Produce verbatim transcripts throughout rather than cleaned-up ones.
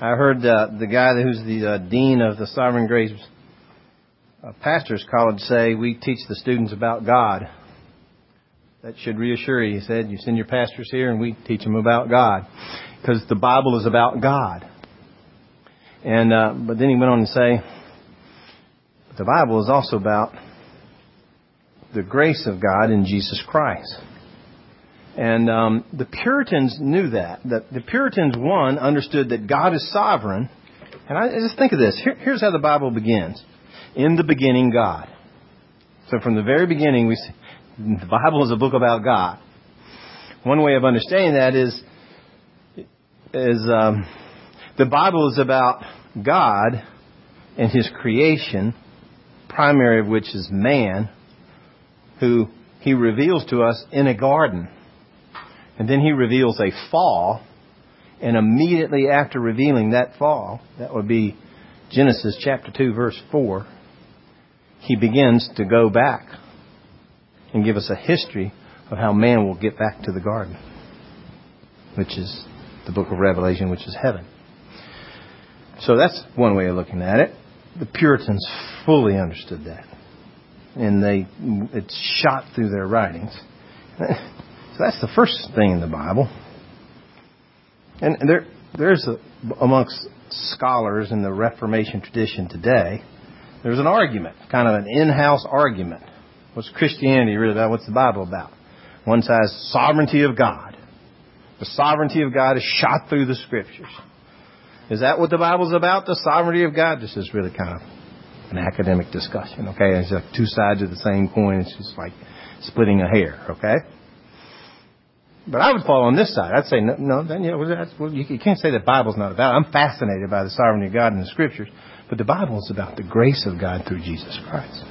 I heard uh, the guy who's the uh, dean of the Sovereign Grace uh, Pastors College say, we teach the students about God. That should reassure you. He said, you send your pastors here and we teach them about God. Because the Bible is about God. And uh, but then he went on to say, the Bible is also about the grace of God in Jesus Christ. And um, the Puritans knew that. That the Puritans, one, understood that God is sovereign. And I just think of this. Here, here's how the Bible begins. In the beginning, God. So from the very beginning, we see the Bible is a book about God. One way of understanding that is, is um, the Bible is about God and His creation, primary of which is man, who He reveals to us in a garden. And then He reveals a fall. And immediately after revealing that fall, that would be Genesis chapter two, verse four, He begins to go back and give us a history of how man will get back to the garden, which is the book of Revelation, which is heaven. So that's one way of looking at it. The Puritans fully understood that. And they it's shot through their writings. So that's the first thing in the Bible. And there, there's a, amongst scholars in the Reformation tradition today, there's an argument, kind of an in-house argument. What's Christianity really about? What's the Bible about? One says sovereignty of God. The sovereignty of God is shot through the Scriptures. Is that what the Bible's about? The sovereignty of God? This is really kind of an academic discussion, okay? It's like two sides of the same coin. It's just like splitting a hair, okay? But I would fall on this side. I'd say, no, no then, you know, that's, well, you can't say the Bible's not about it. I'm fascinated by the sovereignty of God in the Scriptures. But the Bible is about the grace of God through Jesus Christ.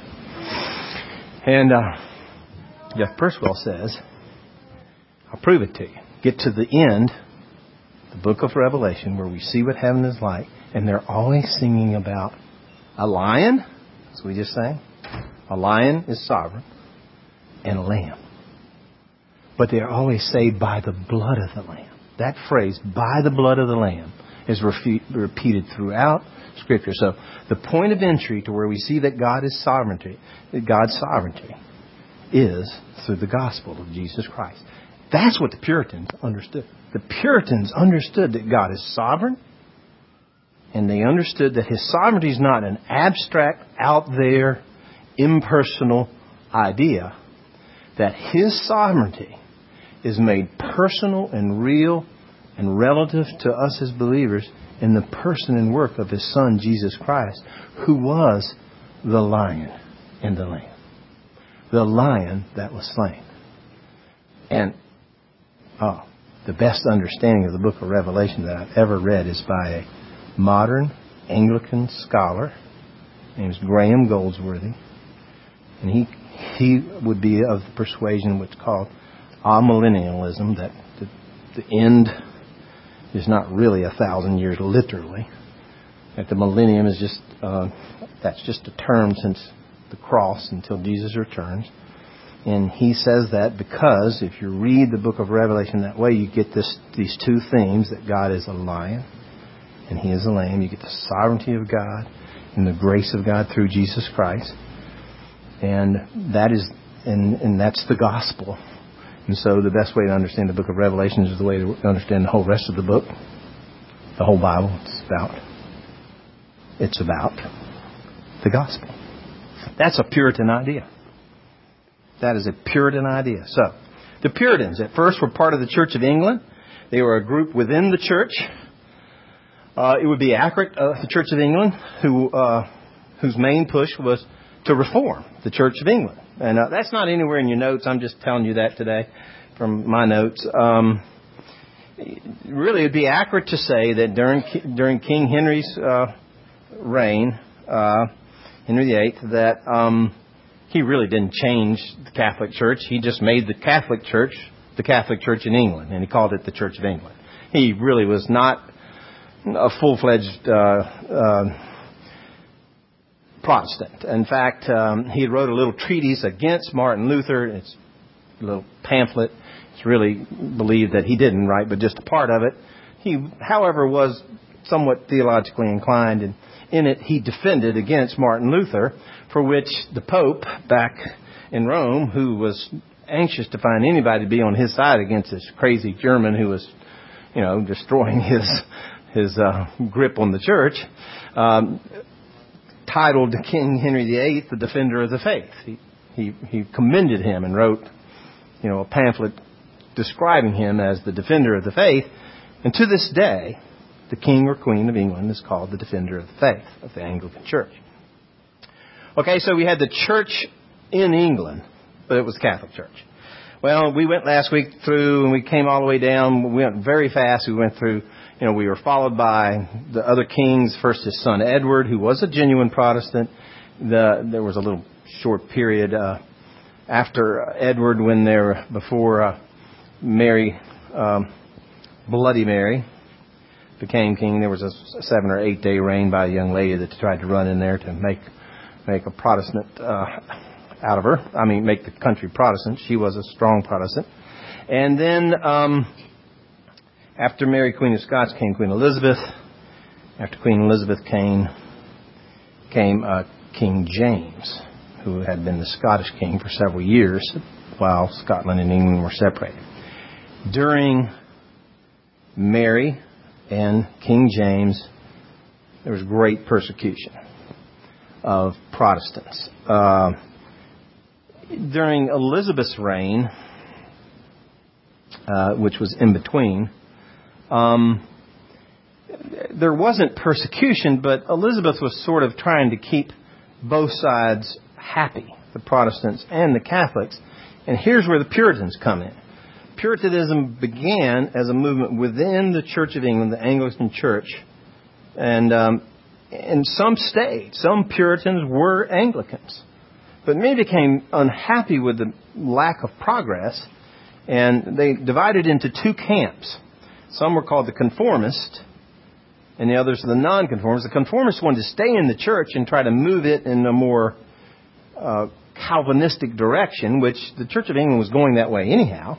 And uh, Jeff Perswell says, I'll prove it to you. Get to the end, the book of Revelation, where we see what heaven is like, and they're always singing about a lion, as we just sang. A lion is sovereign, and a lamb. But they always say, by the blood of the Lamb. That phrase, by the blood of the Lamb, is refu- repeated throughout Scripture. So the point of entry to where we see that God is sovereignty, that God's sovereignty, is through the gospel of Jesus Christ. That's what the Puritans understood. The Puritans understood that God is sovereign, and they understood that His sovereignty is not an abstract, out there, impersonal idea. That His sovereignty is made personal and real and relative to us as believers in the person and work of His Son, Jesus Christ, who was the lion and the lamb. The lion that was slain. And oh, the best understanding of the book of Revelation that I've ever read is by a modern Anglican scholar. His name is Graham Goldsworthy. And he he would be of the persuasion what's called amillennialism, that the, the end is not really a thousand years literally. That the millennium is just, uh, that's just a term since the cross until Jesus returns. And he says that because if you read the book of Revelation that way, you get this these two themes, that God is a lion and He is a lamb. You get the sovereignty of God and the grace of God through Jesus Christ. And that is, and, and that's the gospel. And so the best way to understand the book of Revelation is the way to understand the whole rest of the book. The whole Bible. It's about, it's about the gospel. That's a Puritan idea. That is a Puritan idea. So, the Puritans at first were part of the Church of England. They were a group within the church. Uh, it would be accurate, uh, the Church of England, who uh, whose main push was to reform the Church of England. And uh, that's not anywhere in your notes. I'm just telling you that today from my notes. Um, really, it would be accurate to say that during during King Henry's uh, reign, uh, Henry the Eighth, that um, he really didn't change the Catholic Church. He just made the Catholic Church the Catholic Church in England, and he called it the Church of England. He really was not a full-fledged uh, uh, Protestant. In fact, um, he wrote a little treatise against Martin Luther. It's a little pamphlet. It's really believed that he didn't write, but just a part of it. He, however, was somewhat theologically inclined, and in it he defended against Martin Luther, for which the Pope back in Rome, who was anxious to find anybody to be on his side against this crazy German who was, you know, destroying his his uh, grip on the church, um, titled King Henry the Eighth the Defender of the Faith. He, he he commended him and wrote, you know, a pamphlet describing him as the defender of the faith. And to this day, the King or Queen of England is called the defender of the faith of the Anglican Church. Okay, so we had the church in England, but it was the Catholic Church. Well, we went last week through, and we came all the way down. We went very fast. We went through, you know, we were followed by the other kings. First, his son Edward, who was a genuine Protestant. The, there was a little short period uh, after Edward when they were, before uh, Mary, um, Bloody Mary, became king. There was a seven or eight day reign by a young lady that tried to run in there to make make a Protestant uh, out of her. I mean, make the country Protestant. She was a strong Protestant. And then um, after Mary, Queen of Scots, came Queen Elizabeth. After Queen Elizabeth came came uh, King James, who had been the Scottish king for several years while Scotland and England were separated. During Mary and King James, there was great persecution of Protestants. Uh, during Elizabeth's reign, uh, which was in between, um, there wasn't persecution, but Elizabeth was sort of trying to keep both sides happy, the Protestants and the Catholics. And here's where the Puritans come in. Puritanism began as a movement within the Church of England, the Anglican Church, and um, in some stayed. Some Puritans were Anglicans, but many became unhappy with the lack of progress, and they divided into two camps. Some were called the Conformists, and the others the Nonconformists. The Conformists wanted to stay in the church and try to move it in a more uh, Calvinistic direction, which the Church of England was going that way anyhow.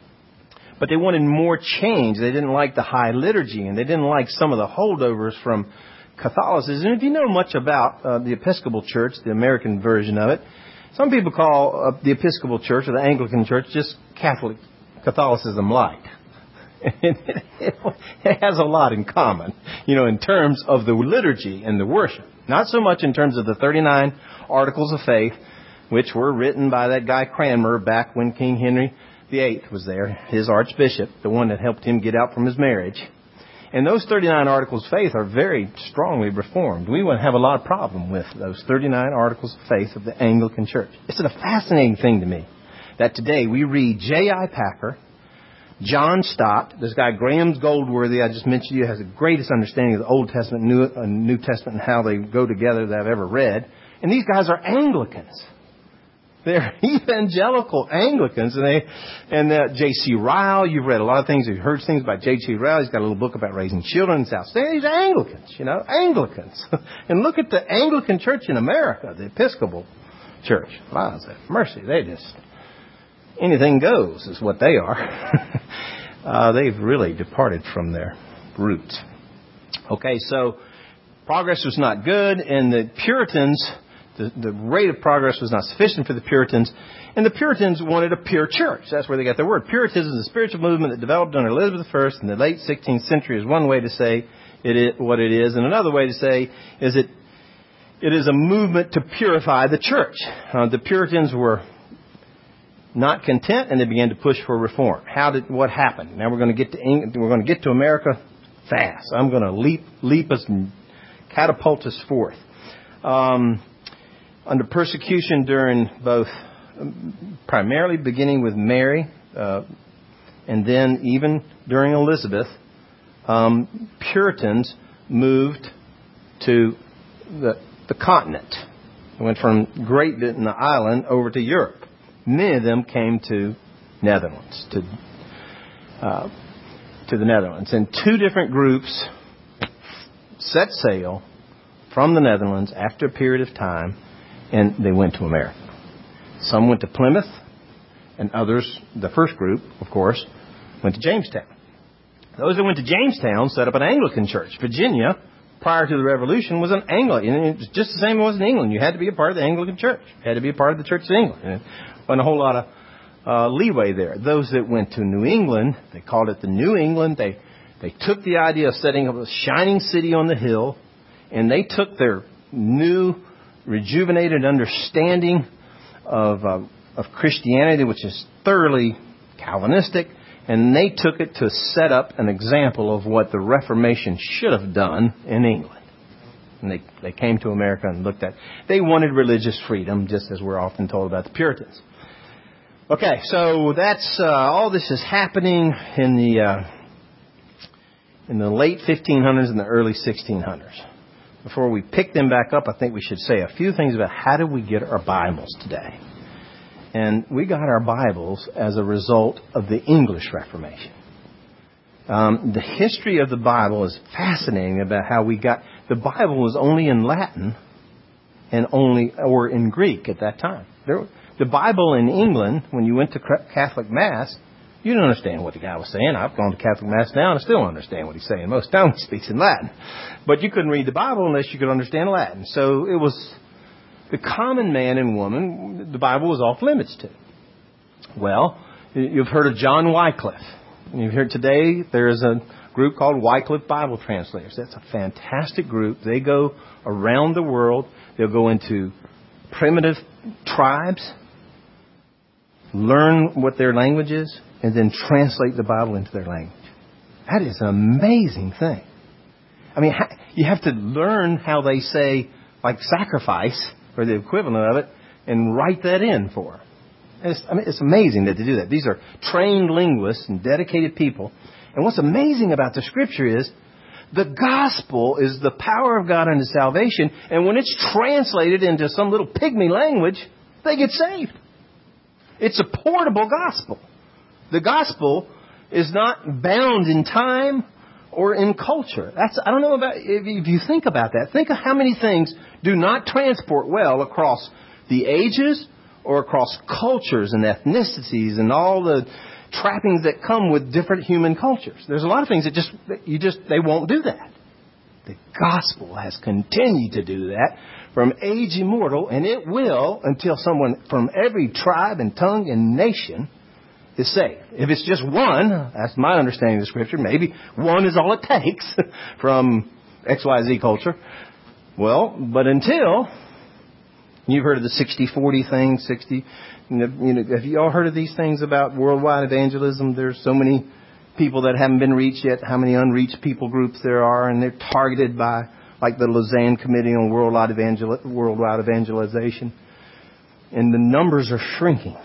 But they wanted more change. They didn't like the high liturgy, and they didn't like some of the holdovers from Catholicism. And if you know much about uh, the Episcopal Church, the American version of it, some people call uh, the Episcopal Church or the Anglican Church just Catholic Catholicism light. it, it, it has a lot in common, you know, in terms of the liturgy and the worship. Not so much in terms of the thirty-nine Articles of Faith, which were written by that guy Cranmer back when King Henry the Eighth was there, his archbishop, the one that helped him get out from his marriage. And those thirty-nine Articles of Faith are very strongly reformed. We wouldn't have a lot of problem with those thirty-nine Articles of Faith of the Anglican Church. It's a fascinating thing to me that today we read J I Packer, John Stott, this guy Graham Goldsworthy, I just mentioned you, has the greatest understanding of the Old Testament, New, uh, New Testament, and how they go together that I've ever read. And these guys are Anglicans. They're evangelical Anglicans, and they and uh, J C Ryle. You've read a lot of things. You've heard things about J C Ryle. He's got a little book about raising children in South State. He's Anglicans, you know, Anglicans. And look at the Anglican Church in America, the Episcopal Church. Wow, mercy! They just anything goes is what they are. uh, they've really departed from their roots. Okay, so progress was not good, and the Puritans. The, the rate of progress was not sufficient for the Puritans, and the Puritans wanted a pure church. That's where they got their word. Puritanism is a spiritual movement that developed under Elizabeth the First in the late sixteenth century is one way to say it is, what it is, and another way to say is it it is a movement to purify the church. Uh, the Puritans were not content, and they began to push for reform. How did what happened? Now we're going to get to England, we're going to get to America fast. I'm going to leap leap us and catapult us forth. Um, Under persecution during both, primarily beginning with Mary, uh, and then even during Elizabeth, um, Puritans moved to the, the continent. They went from Great Britain, the island, over to Europe. Many of them came to Netherlands, to uh, to the Netherlands, and two different groups set sail from the Netherlands after a period of time. And they went to America. Some went to Plymouth, and others, the first group, of course, went to Jamestown. Those that went to Jamestown set up an Anglican church. Virginia, prior to the Revolution, was an Anglican. It was just the same as it was in England. You had to be a part of the Anglican church. You had to be a part of the Church of England. And there wasn't a whole lot of uh, leeway there. Those that went to New England, they called it the New England. They they took the idea of setting up a shining city on the hill, and they took their new, rejuvenated understanding of uh, of Christianity, which is thoroughly Calvinistic, and they took it to set up an example of what the Reformation should have done in England. And they, they came to America and looked at, they wanted religious freedom, just as we're often told about the Puritans. Okay, so that's, uh, all this is happening in the, uh, in the late fifteen hundreds and the early sixteen hundreds. Before we pick them back up, I think we should say a few things about how do we get our Bibles today. And we got our Bibles as a result of the English Reformation. Um, the history of the Bible is fascinating about how we got... The Bible was only in Latin and only or in Greek at that time. There, the Bible in England, when you went to Catholic Mass, you didn't understand what the guy was saying. I've gone to Catholic Mass now and I still don't understand what he's saying. Most of the time he speaks in Latin. But you couldn't read the Bible unless you could understand Latin. So it was... The common man and woman, the Bible was off limits to. Well, you've heard of John Wycliffe. You've heard today there's a group called Wycliffe Bible Translators. That's a fantastic group. They go around the world. They'll go into primitive tribes, learn what their language is, and then translate the Bible into their language. That is an amazing thing. I mean, you have to learn how they say, like, sacrifice, or the equivalent of it, and write that in for them. It's, I mean, it's amazing that they do that. These are trained linguists and dedicated people. And what's amazing about the Scripture is the gospel is the power of God unto salvation. And when it's translated into some little pygmy language, they get saved. It's a portable gospel. The gospel is not bound in time or in culture. That's, I don't know about, if you think about that, think of how many things do not transport well across the ages or across cultures and ethnicities and all the trappings that come with different human cultures. There's a lot of things that just, you just, they won't do that. The gospel has continued to do that from age immortal, and it will until someone from every tribe and tongue and nation is saved. If it's just one, that's my understanding of the Scripture, maybe one is all it takes from X Y Z culture. Well, but until, you've heard of the sixty forty thing, sixty, you know, you know, have you all heard of these things about worldwide evangelism? There's so many people that haven't been reached yet, how many unreached people groups there are, and they're targeted by, like the Lausanne Committee on Worldwide, Evangel- Worldwide Evangelization. And the numbers are shrinking.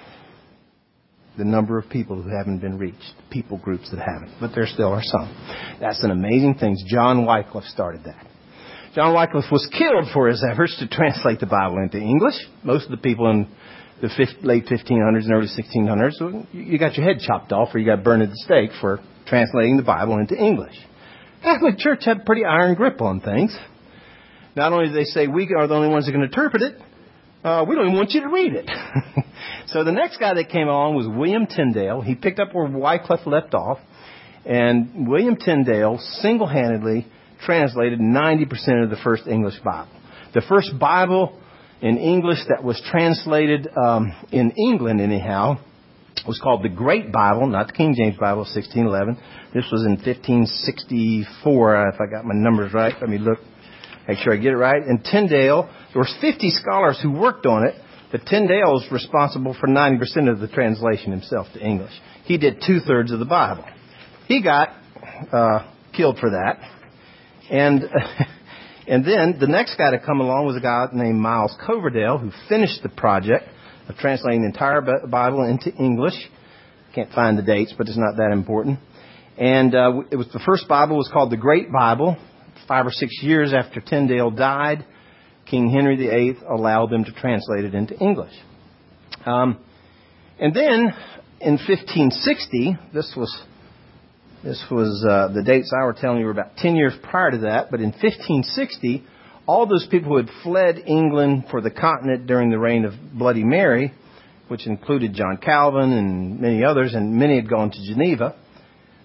The number of people who haven't been reached, people groups that haven't, but there still are some. That's an amazing thing. John Wycliffe started that. John Wycliffe was killed for his efforts to translate the Bible into English. Most of the people in the fifth, late fifteen hundreds and early sixteen hundreds, so you got your head chopped off or you got burned at the stake for translating the Bible into English. The Catholic Church had a pretty iron grip on things. Not only do they say we are the only ones that can interpret it, Uh, we don't even want you to read it. So the next guy that came along was William Tyndale. He picked up where Wycliffe left off. And William Tyndale single-handedly translated ninety percent of the first English Bible. The first Bible in English that was translated um, in England, anyhow, was called the Great Bible, not the King James Bible of sixteen eleven. This was in fifteen sixty-four, if I got my numbers right. Let me look. Make sure I get it right. And Tyndale, there was fifty scholars who worked on it, but Tyndale was responsible for ninety percent of the translation himself to English. He did two-thirds of the Bible. He got uh, killed for that. And and then the next guy to come along was a guy named Miles Coverdale, who finished the project of translating the entire Bible into English. Can't find the dates, but it's not that important. And uh, it was the first Bible was called the Great Bible. Five or six years after Tyndale died, King Henry the Eighth allowed them to translate it into English. Um, and then in fifteen sixty, this was this was uh, the dates I were telling you were about ten years prior to that. But in fifteen sixty, all those people who had fled England for the continent during the reign of Bloody Mary, which included John Calvin and many others, and many had gone to Geneva,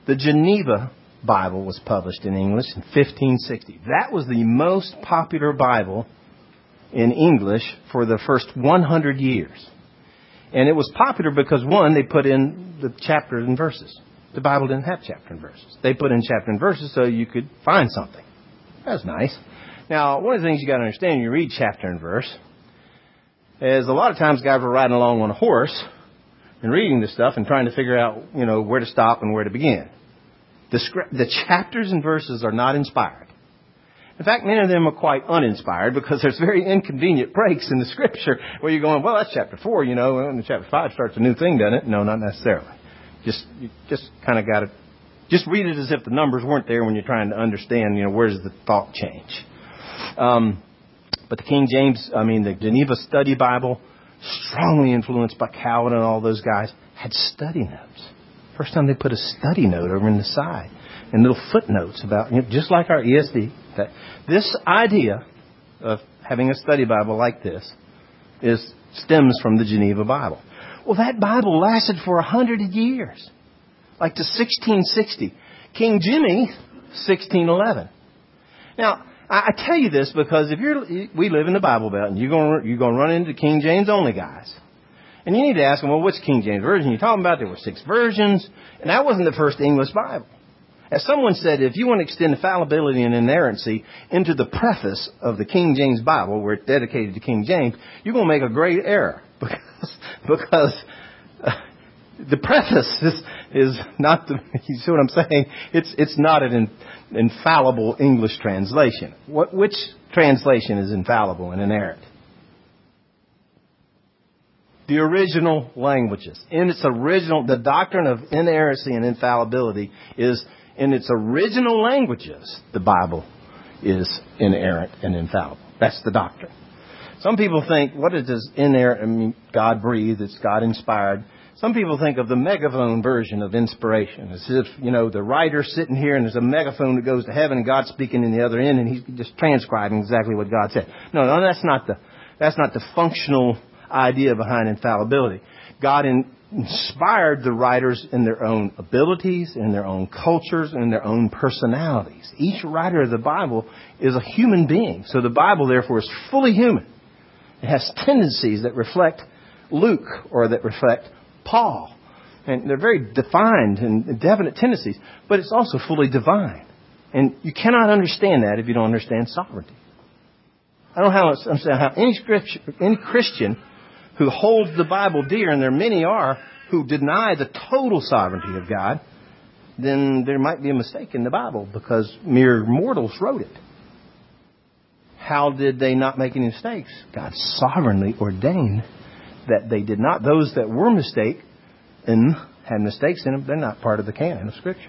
the Geneva Bible was published in English in fifteen sixty. That was the most popular Bible in English for the first one hundred years. And it was popular because, one, they put in the chapters and verses. The Bible didn't have chapter and verses. They put in chapter and verses so you could find something. That was nice. Now, one of the things you got to understand when you read chapter and verse is a lot of times guys were riding along on a horse and reading this stuff and trying to figure out, you know, where to stop and where to begin. The, script, the chapters and verses are not inspired. In fact, many of them are quite uninspired because there's very inconvenient breaks in the Scripture where you're going, well, that's chapter four, you know, and chapter five starts a new thing, doesn't it? No, not necessarily. Just, you just kind of got to, just read it as if the numbers weren't there when you're trying to understand, you know, where's the thought change. Um, but the King James, I mean, the Geneva Study Bible, strongly influenced by Calvin and all those guys, had study notes. First time they put a study note over in the side and little footnotes about, you know, just like our E S V. That this idea of having a study Bible like this is stems from the Geneva Bible. Well, that Bible lasted for a hundred years, like to sixteen sixty. King Jimmy, sixteen eleven. Now, I tell you this because if you're, we live in the Bible Belt, and you're going to, you're going to run into King James only guys. And you need to ask them, well, what's King James Version? You're talking about there were six versions, and that wasn't the first English Bible. As someone said, if you want to extend fallibility and inerrancy into the preface of the King James Bible, where it's dedicated to King James, you're going to make a great error. Because, because uh, the preface is, is not the, you see what I'm saying? It's, it's not an in, infallible English translation. What, which translation is infallible and inerrant? The original languages. In its original, the doctrine of inerrancy and infallibility is in its original languages, the Bible is inerrant and infallible. That's the doctrine. Some people think, what is this inerrant? I mean, God breathed, it's God inspired. Some people think of the megaphone version of inspiration. As if, you know, the writer's sitting here and there's a megaphone that goes to heaven and God's speaking in the other end and he's just transcribing exactly what God said. No, no, that's not the, that's not the functional idea behind infallibility. God in, inspired the writers in their own abilities, in their own cultures, in their own personalities. Each writer of the Bible is a human being. So the Bible, therefore, is fully human. It has tendencies that reflect Luke or that reflect Paul. And they're very defined and definite tendencies, but it's also fully divine. And you cannot understand that if you don't understand sovereignty. I don't know how to understand how any scripture, any Christian who holds the Bible dear, and there many are, who deny the total sovereignty of God, then there might be a mistake in the Bible because mere mortals wrote it. How did they not make any mistakes? God sovereignly ordained that they did not. Those that were mistaken and had mistakes in them, they're not part of the canon of Scripture.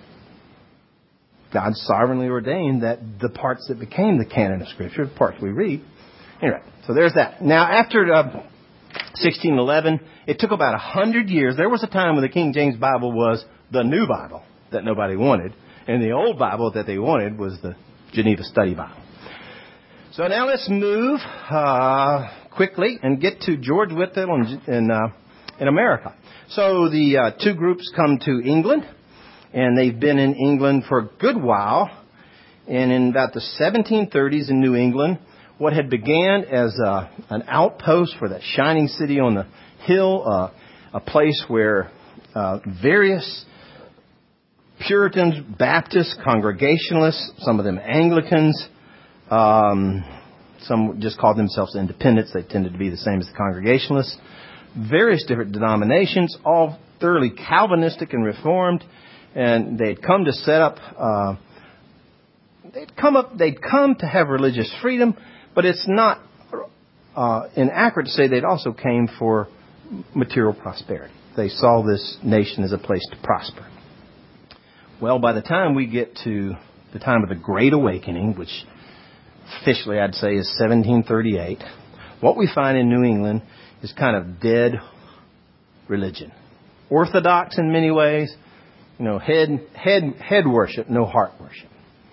God sovereignly ordained that the parts that became the canon of Scripture, the parts we read. Anyway, so there's that. Now, after uh, sixteen eleven, it took about a hundred years. There was a time when the King James Bible was the new Bible that nobody wanted, and the old Bible that they wanted was the Geneva Study Bible. So now let's move uh, quickly and get to George Whitefield in, in, uh, in America. So the uh, two groups come to England, and they've been in England for a good while. And in about the seventeen thirties in New England, what had began as uh, an outpost for that shining city on the hill, uh, a place where uh, various Puritans, Baptists, Congregationalists, some of them Anglicans, um, some just called themselves independents. They tended to be the same as the Congregationalists. Various different denominations, all thoroughly Calvinistic and Reformed, and they had come to set up. Uh, they'd come up. They'd come to have religious freedom. But it's not uh, inaccurate to say they'd also came for material prosperity. They saw this nation as a place to prosper. Well, by the time we get to the time of the Great Awakening, which officially I'd say is seventeen thirty-eight, what we find in New England is kind of dead religion. Orthodox in many ways, you know, head head head worship, no heart worship.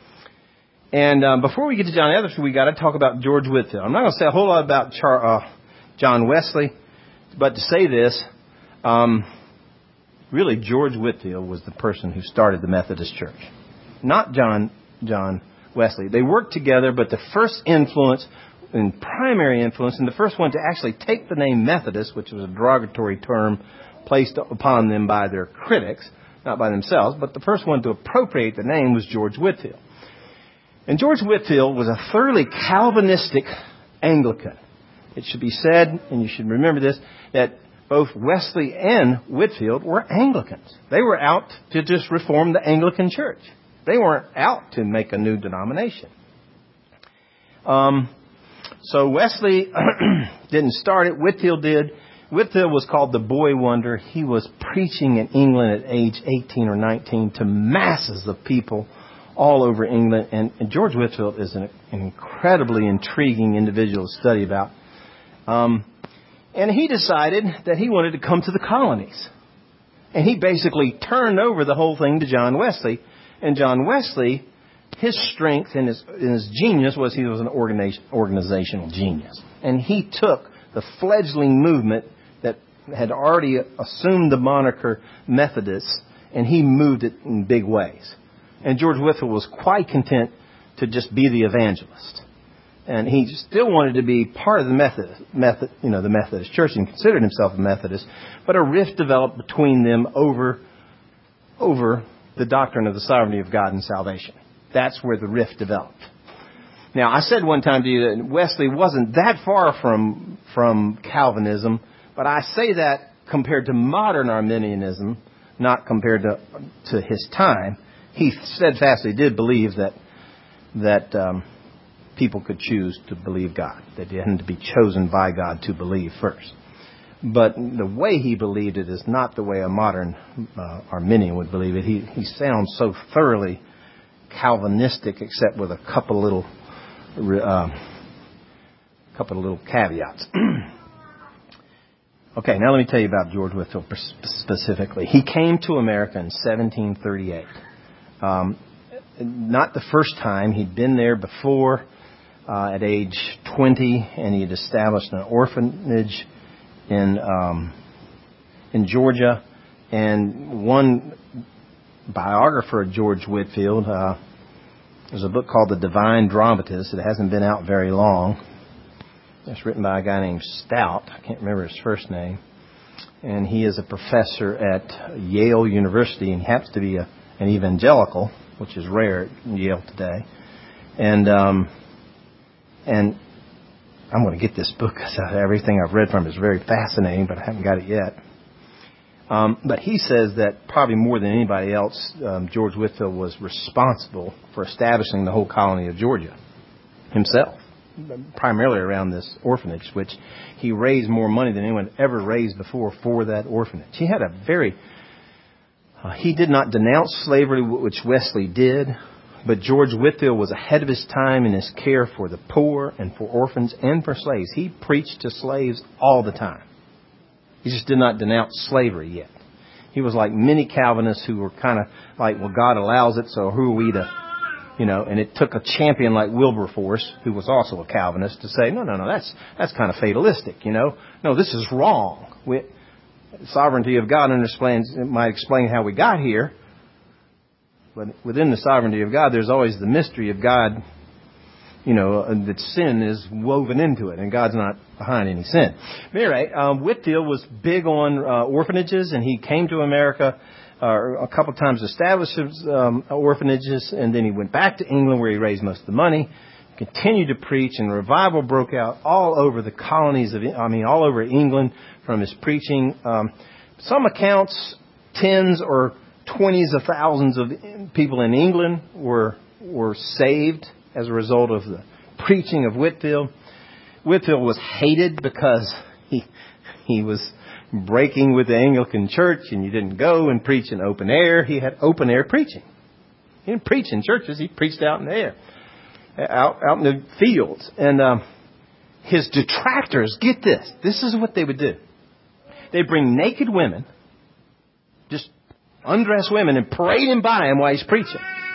And um, before we get to John Etherson, we got to talk about George Whitefield. I'm not going to say a whole lot about Char- uh, John Wesley, but to say this, um, really George Whitefield was the person who started the Methodist Church, not John John Wesley. They worked together, but the first influence and primary influence, and the first one to actually take the name Methodist, which was a derogatory term placed upon them by their critics, not by themselves, but the first one to appropriate the name was George Whitefield. And George Whitefield was a thoroughly Calvinistic Anglican. It should be said, and you should remember this, that both Wesley and Whitefield were Anglicans. They were out to just reform the Anglican Church. They weren't out to make a new denomination. Um, so Wesley didn't start it. Whitefield did. Whitefield was called the Boy Wonder. He was preaching in England at age eighteen or nineteen to masses of people all over England. And, and George Whitefield is an, an incredibly intriguing individual to study about. Um, and he decided that he wanted to come to the colonies. And he basically turned over the whole thing to John Wesley. And John Wesley, his strength and his, and his genius was he was an organization, organizational genius. And he took the fledgling movement that had already assumed the moniker Methodists, and he moved it in big ways. And George Whitefield was quite content to just be the evangelist. And he still wanted to be part of the Methodist, Method, you know, the Methodist Church, and considered himself a Methodist. But a rift developed between them over, over the doctrine of the sovereignty of God and salvation. That's where the rift developed. Now, I said one time to you that Wesley wasn't that far from from Calvinism, but I say that compared to modern Arminianism, not compared to to his time. He steadfastly did believe that that um, people could choose to believe God, that they hadn't to be chosen by God to believe first. But the way he believed it is not the way a modern uh, Arminian would believe it. He he sounds so thoroughly Calvinistic, except with a couple little uh, couple of little caveats. Okay, now let me tell you about George Whitefield specifically. He came to America in seventeen thirty-eight. Um, not the first time. He'd been there before uh, at age twenty, and he had established an orphanage in um, in Georgia. And one biographer of George Whitefield, uh, there's a book called The Divine Dramatist. It hasn't been out very long. It's written by a guy named Stout. I can't remember his first name. And he is a professor at Yale University, and he happens to be a, an evangelical, which is rare at Yale today. And um, and I'm going to get this book because everything I've read from it is very fascinating, but I haven't got it yet. Um, but he says that probably more than anybody else, um, George Whitefield was responsible for establishing the whole colony of Georgia himself, primarily around this orphanage, which he raised more money than anyone ever raised before for that orphanage. He had a very, uh, he did not denounce slavery, which Wesley did, but George Whitefield was ahead of his time in his care for the poor and for orphans and for slaves. He preached to slaves all the time. He just did not denounce slavery yet. He was like many Calvinists who were kind of like, well, God allows it, so who are we to, you know, and it took a champion like Wilberforce, who was also a Calvinist, to say, no, no, no, that's that's kind of fatalistic, you know. No, this is wrong. We, sovereignty of God understands, it might explain how we got here, but within the sovereignty of God, there's always the mystery of God, you know, that sin is woven into it, and God's not behind any sin. But anyway, um, Whitefield was big on uh, orphanages, and he came to America uh, a couple of times to establish um, orphanages, and then he went back to England where he raised most of the money, continued to preach, and revival broke out all over the colonies of, I mean, all over England from his preaching. Um, some accounts, tens or twenties of thousands of people in England were were saved as a result of the preaching of Whitefield. Whitefield was hated because he he was breaking with the Anglican Church, and you didn't go and preach in open air. He had open air preaching. He didn't preach in churches. He preached out in the air, out, out in the fields. And um, his detractors, get this, this is what they would do. They'd bring naked women, just undressed women, and parade him by him while he's preaching.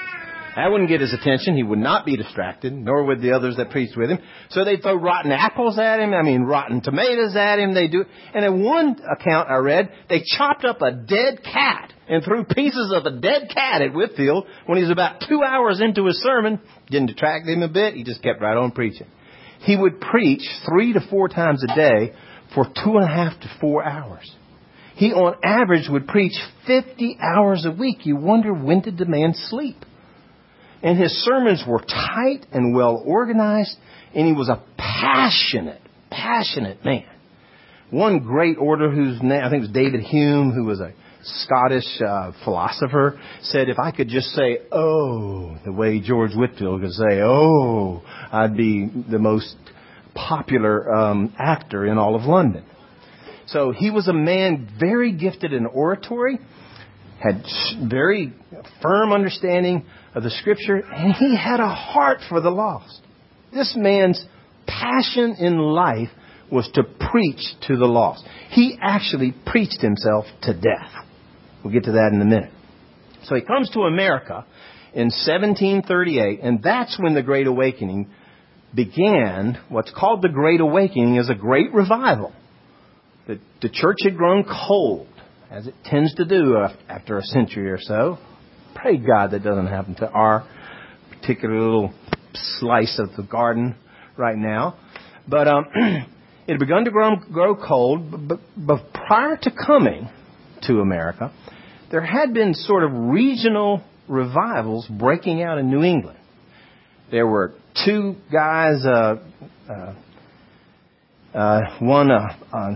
That wouldn't get his attention. He would not be distracted, nor would the others that preached with him. So they'd throw rotten apples at him. I mean, rotten tomatoes at him. They do. And in one account I read, they chopped up a dead cat and threw pieces of a dead cat at Whitefield when he was about two hours into his sermon. Didn't detract him a bit. He just kept right on preaching. He would preach three to four times a day for two and a half to four hours. He, on average, would preach fifty hours a week. You wonder, when did the man sleep? And his sermons were tight and well organized, and he was a passionate, passionate man. One great orator whose name, I think it was David Hume, who was a Scottish uh, philosopher, said, if I could just say, oh, the way George Whitefield could say, oh, I'd be the most popular um, actor in all of London. So he was a man very gifted in oratory, had very firm understanding of the Scripture, and he had a heart for the lost. This man's passion in life was to preach to the lost. He actually preached himself to death. We'll get to that in a minute. So he comes to America in seventeen thirty-eight, and that's when the Great Awakening began. What's called the Great Awakening is a great revival. The, the church had grown cold, as it tends to do after a century or so. Pray God that doesn't happen to our particular little slice of the garden right now. But um, it had begun to grow, grow cold. But, but prior to coming to America, there had been sort of regional revivals breaking out in New England. There were two guys, uh, uh, uh, one uh, uh,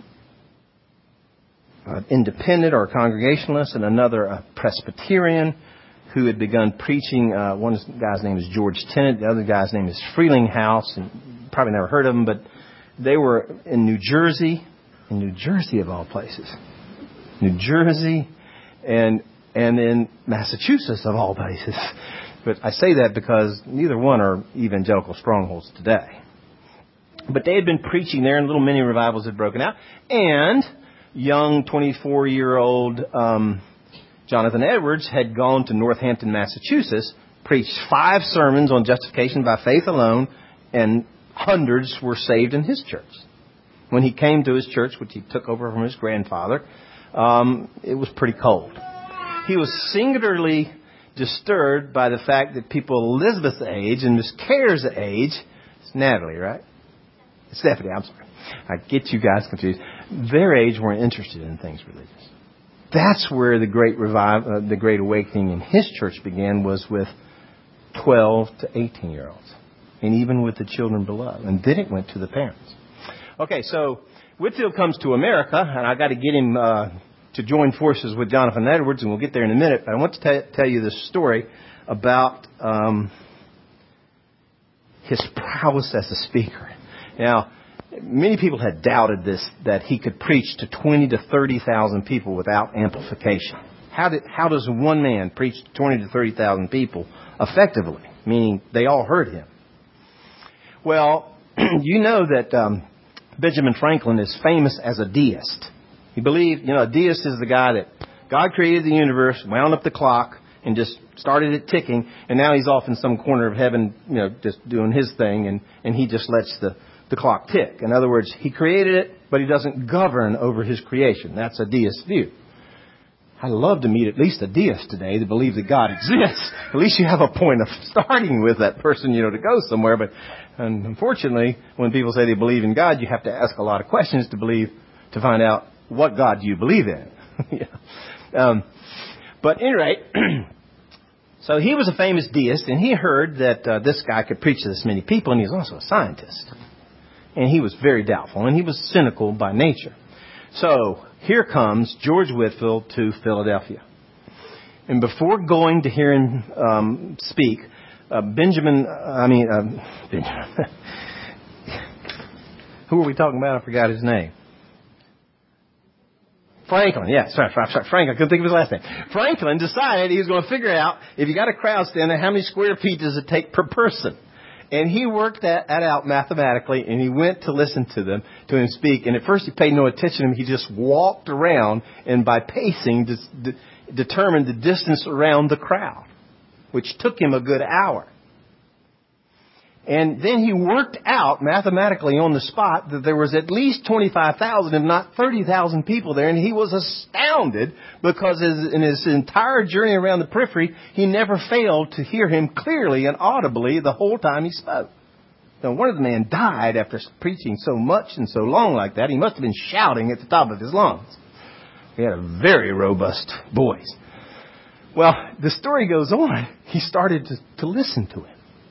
uh, independent or congregationalist, and another a Presbyterian, who had begun preaching. Uh, one guy's name is George Tennant. The other guy's name is Freelinghouse. And you probably never heard of them, but they were in New Jersey, in New Jersey of all places. New Jersey and and in Massachusetts of all places. But I say that because neither one are evangelical strongholds today. But they had been preaching there, and little mini revivals had broken out. And young twenty-four-year-old um, Jonathan Edwards had gone to Northampton, Massachusetts, preached five sermons on justification by faith alone, and hundreds were saved in his church. When he came to his church, which he took over from his grandfather, um, it was pretty cold. He was singularly disturbed by the fact that people Elizabeth's age and Miss Care's age, it's Natalie, right? It's Stephanie, I'm sorry. I get you guys confused. Their age weren't interested in things religious. That's where the great revive, uh, the great awakening in his church began, was with twelve to eighteen-year-olds, and even with the children below. And then it went to the parents. Okay, so Whitefield comes to America, and I got to get him uh, to join forces with Jonathan Edwards, and we'll get there in a minute. But I want to t- tell you this story about um, his prowess as a speaker. Now, many people had doubted this, that he could preach to twenty to thirty thousand people without amplification. How did how does one man preach to twenty to thirty thousand people effectively, meaning they all heard him? Well, you know that um, Benjamin Franklin is famous as a deist. He believed, you know, a deist is the guy that God created the universe, wound up the clock, and just started it ticking, and now he's off in some corner of heaven, you know, just doing his thing, and, and he just lets the the clock tick. In other words, he created it, but he doesn't govern over his creation. That's a deist view. I'd love to meet at least a deist today to believe that God exists. At least you have a point of starting with that person, you know, to go somewhere. But and unfortunately, when people say they believe in God, you have to ask a lot of questions to believe, to find out what God do you believe in. yeah. um, but at any rate, so he was a famous deist, and he heard that uh, this guy could preach to this many people, and he was also a scientist. And he was very doubtful, and he was cynical by nature. So here comes George Whitefield to Philadelphia. And before going to hear him um, speak, uh, Benjamin, uh, I mean, uh, Benjamin, who are we talking about? I forgot his name. Franklin, yeah, sorry, sorry, Franklin, I couldn't think of his last name. Franklin decided he was going to figure out, if you got a crowd standing, how many square feet does it take per person? And he worked that, that out mathematically, and he went to listen to them, to him speak. And at first he paid no attention to him. He just walked around, and by pacing, de- de- determined the distance around the crowd. which took him a good hour. And then he worked out mathematically on the spot that there was at least twenty-five thousand, if not thirty thousand people there. And he was astounded because his, in his entire journey around the periphery, he never failed to hear him clearly and audibly the whole time he spoke. Now, one of the men died after preaching so much and so long like that. He must have been shouting at the top of his lungs. He had a very robust voice. Well, the story goes on. He started to, to listen to him.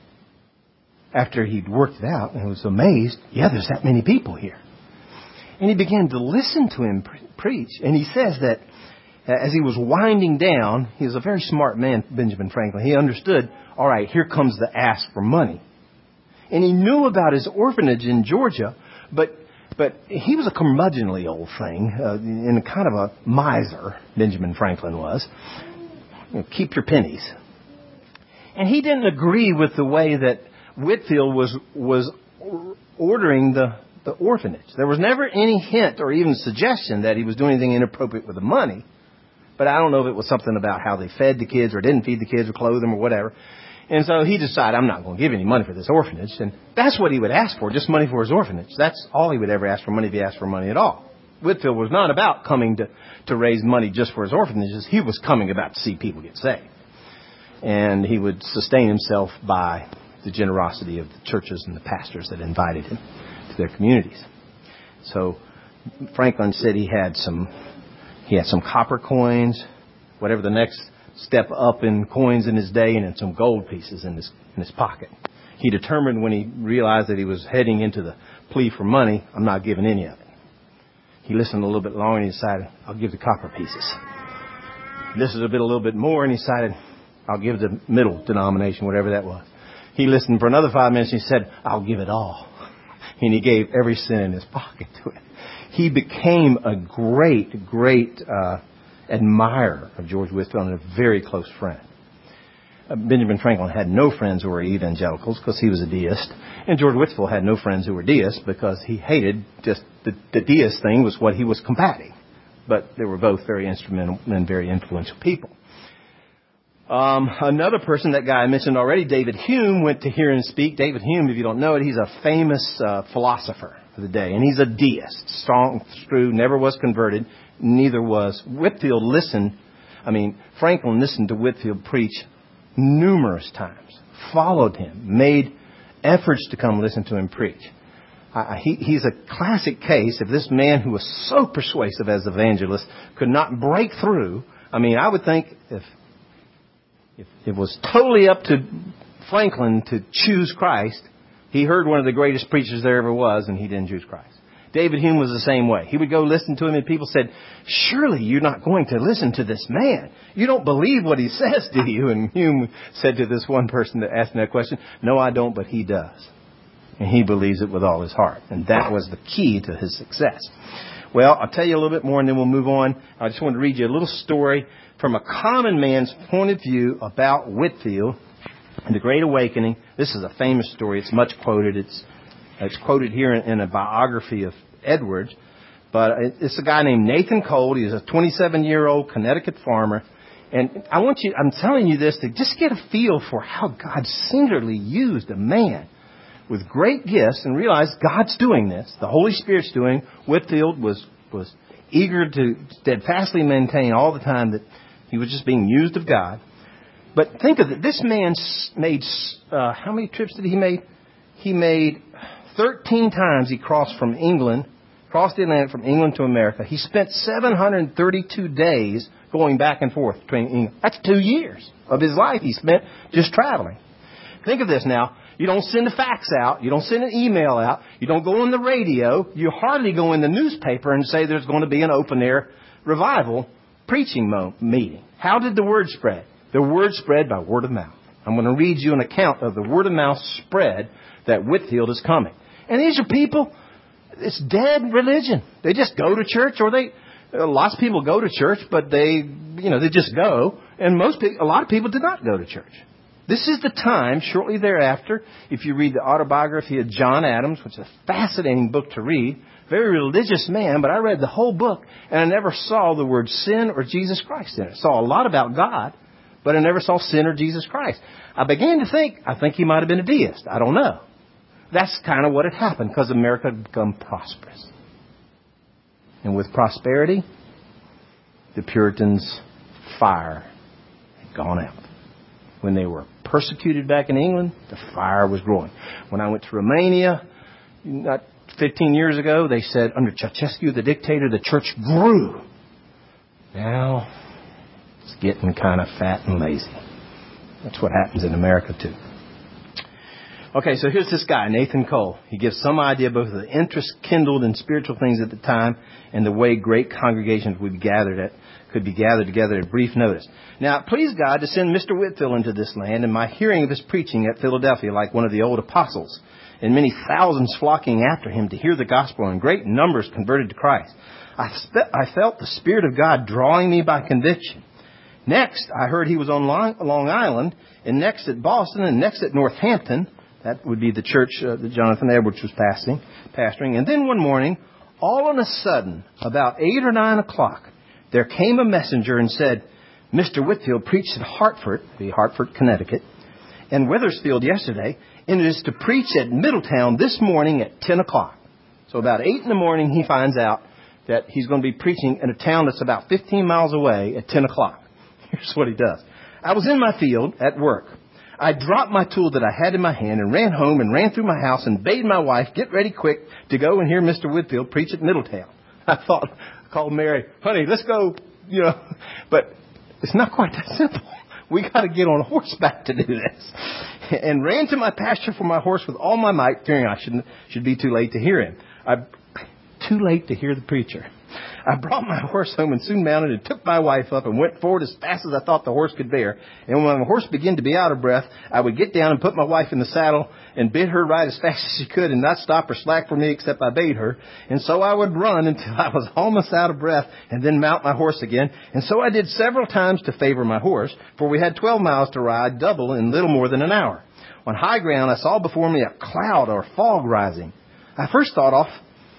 After he'd worked it out and was amazed, yeah, there's that many people here. And he began to listen to him pre- preach. And he says that uh, as he was winding down, he was a very smart man, Benjamin Franklin. He understood, all right, here comes the ask for money. And he knew about his orphanage in Georgia, but but he was a curmudgeonly old thing, uh, and kind of a miser, Benjamin Franklin was. You know, keep your pennies. And he didn't agree with the way that Whitefield was was ordering the, the orphanage. There was never any hint or even suggestion that he was doing anything inappropriate with the money. But I don't know if it was something about how they fed the kids or didn't feed the kids or clothe them or whatever. And so he decided, I'm not going to give any money for this orphanage. And that's what he would ask for, just money for his orphanage. That's all he would ever ask for money if he asked for money at all. Whitefield was not about coming to, to raise money just for his orphanages. He was coming about to see people get saved. And he would sustain himself by the generosity of the churches and the pastors that invited him to their communities. So Franklin said he had some he had some copper coins, whatever the next step up in coins in his day, and then some gold pieces in his in his pocket. He determined when he realized that he was heading into the plea for money, I'm not giving any of it. He listened a little bit longer and he decided, I'll give the copper pieces. He listened a bit a little bit more and he decided, I'll give the middle denomination, whatever that was. He listened for another five minutes and he said, I'll give it all. And he gave every cent in his pocket to it. He became a great, great uh, admirer of George Whitefield and a very close friend. Uh, Benjamin Franklin had no friends who were evangelicals because he was a deist. And George Whitefield had no friends who were deists because he hated just the, the deist thing was what he was combating. But they were both very instrumental and very influential people. Um, another person, that guy I mentioned already, David Hume, went to hear him speak. David Hume, if you don't know it, he's a famous uh, philosopher of the day. And he's a deist. Strong, true, never was converted. Neither was Whitefield. Listened, I mean, Franklin listened to Whitefield preach numerous times. Followed him. Made efforts to come listen to him preach. Uh, he, he's a classic case of this man who was so persuasive as evangelist could not break through. I mean, I would think if... If it was totally up to Franklin to choose Christ, he heard one of the greatest preachers there ever was, and he didn't choose Christ. David Hume was the same way. He would go listen to him, and people said, surely you're not going to listen to this man. You don't believe what he says, do you? And Hume said to this one person that asked him that question, no, I don't, but he does. And he believes it with all his heart. And that was the key to his success. Well, I'll tell you a little bit more, and then we'll move on. I just want to read you a little story from a common man's point of view about Whitefield and the Great Awakening. This is a famous story. It's much quoted. It's it's quoted here in, in a biography of Edwards. But it's a guy named Nathan Cole. He's a twenty-seven-year-old Connecticut farmer. And I want you, I'm telling you this to just get a feel for how God singularly used a man with great gifts and realize God's doing this. The Holy Spirit's doing. Whitefield was was eager to steadfastly maintain all the time that he was just being used of God. But think of it. This man made, uh, how many trips did he make? He made thirteen times he crossed from England, crossed the Atlantic from England to America. He spent seven hundred thirty-two days going back and forth between England. That's two years of his life he spent just traveling. Think of this now. You don't send a fax out. You don't send an email out. You don't go on the radio. You hardly go in the newspaper and say there's going to be an open-air revival preaching mo- meeting. How did the word spread? The word spread by word of mouth. I'm going to read you an account of the word of mouth spread that Whitefield is coming. And these are people, it's dead religion. They just go to church, or they, lots of people go to church, but they, you know, they just go. And most people, a lot of people did not go to church. This is the time, shortly thereafter, if you read the autobiography of John Adams, which is a fascinating book to read, very religious man, but I read the whole book and I never saw the word sin or Jesus Christ in it. I saw a lot about God, but I never saw sin or Jesus Christ. I began to think, I think he might have been a deist. I don't know. That's kind of what had happened because America had become prosperous. And with prosperity, the Puritans' fire had gone out. When they were persecuted back in England, the fire was growing. When I went to Romania, not fifteen years ago, they said under Ceausescu, the dictator, the church grew. Now, it's getting kind of fat and lazy. That's what happens in America, too. Okay, so here's this guy, Nathan Cole. He gives some idea both of the interest kindled in spiritual things at the time and the way great congregations would be gathered at, could be gathered together at brief notice. Now, it pleased God to send Mister Whitefield into this land, and my hearing of his preaching at Philadelphia, like one of the old apostles, and many thousands flocking after him to hear the gospel, and great numbers converted to Christ. I, spe- I felt the Spirit of God drawing me by conviction. Next, I heard he was on Long, Long Island, and next at Boston, and next at Northampton. That would be the church uh, that Jonathan Edwards was pastoring, pastoring. And then one morning, all on a sudden, about eight or nine o'clock, there came a messenger and said, Mister Whitefield preached at Hartford, the Hartford, Connecticut, and Wethersfield yesterday, and it is to preach at Middletown this morning at ten o'clock. So about eight in the morning, he finds out that he's going to be preaching in a town that's about fifteen miles away at ten o'clock. Here's what he does. I was in my field at work. I dropped my tool that I had in my hand and ran home and ran through my house and bade my wife get ready quick to go and hear Mister Whitefield preach at Middletown. I thought, I called Mary, honey, let's go, you know. But it's not quite that simple. We got to get on horseback to do this. And ran to my pasture for my horse with all my might, fearing I should should be too late to hear him. I, too late to hear the preacher. I brought my horse home and soon mounted and took my wife up and went forward as fast as I thought the horse could bear. And when my horse began to be out of breath, I would get down and put my wife in the saddle and bid her ride as fast as she could and not stop or slack for me except I bade her. And so I would run until I was almost out of breath and then mount my horse again. And so I did several times to favor my horse, for we had twelve miles to ride, double in little more than an hour. On high ground, I saw before me a cloud or fog rising. I first thought off,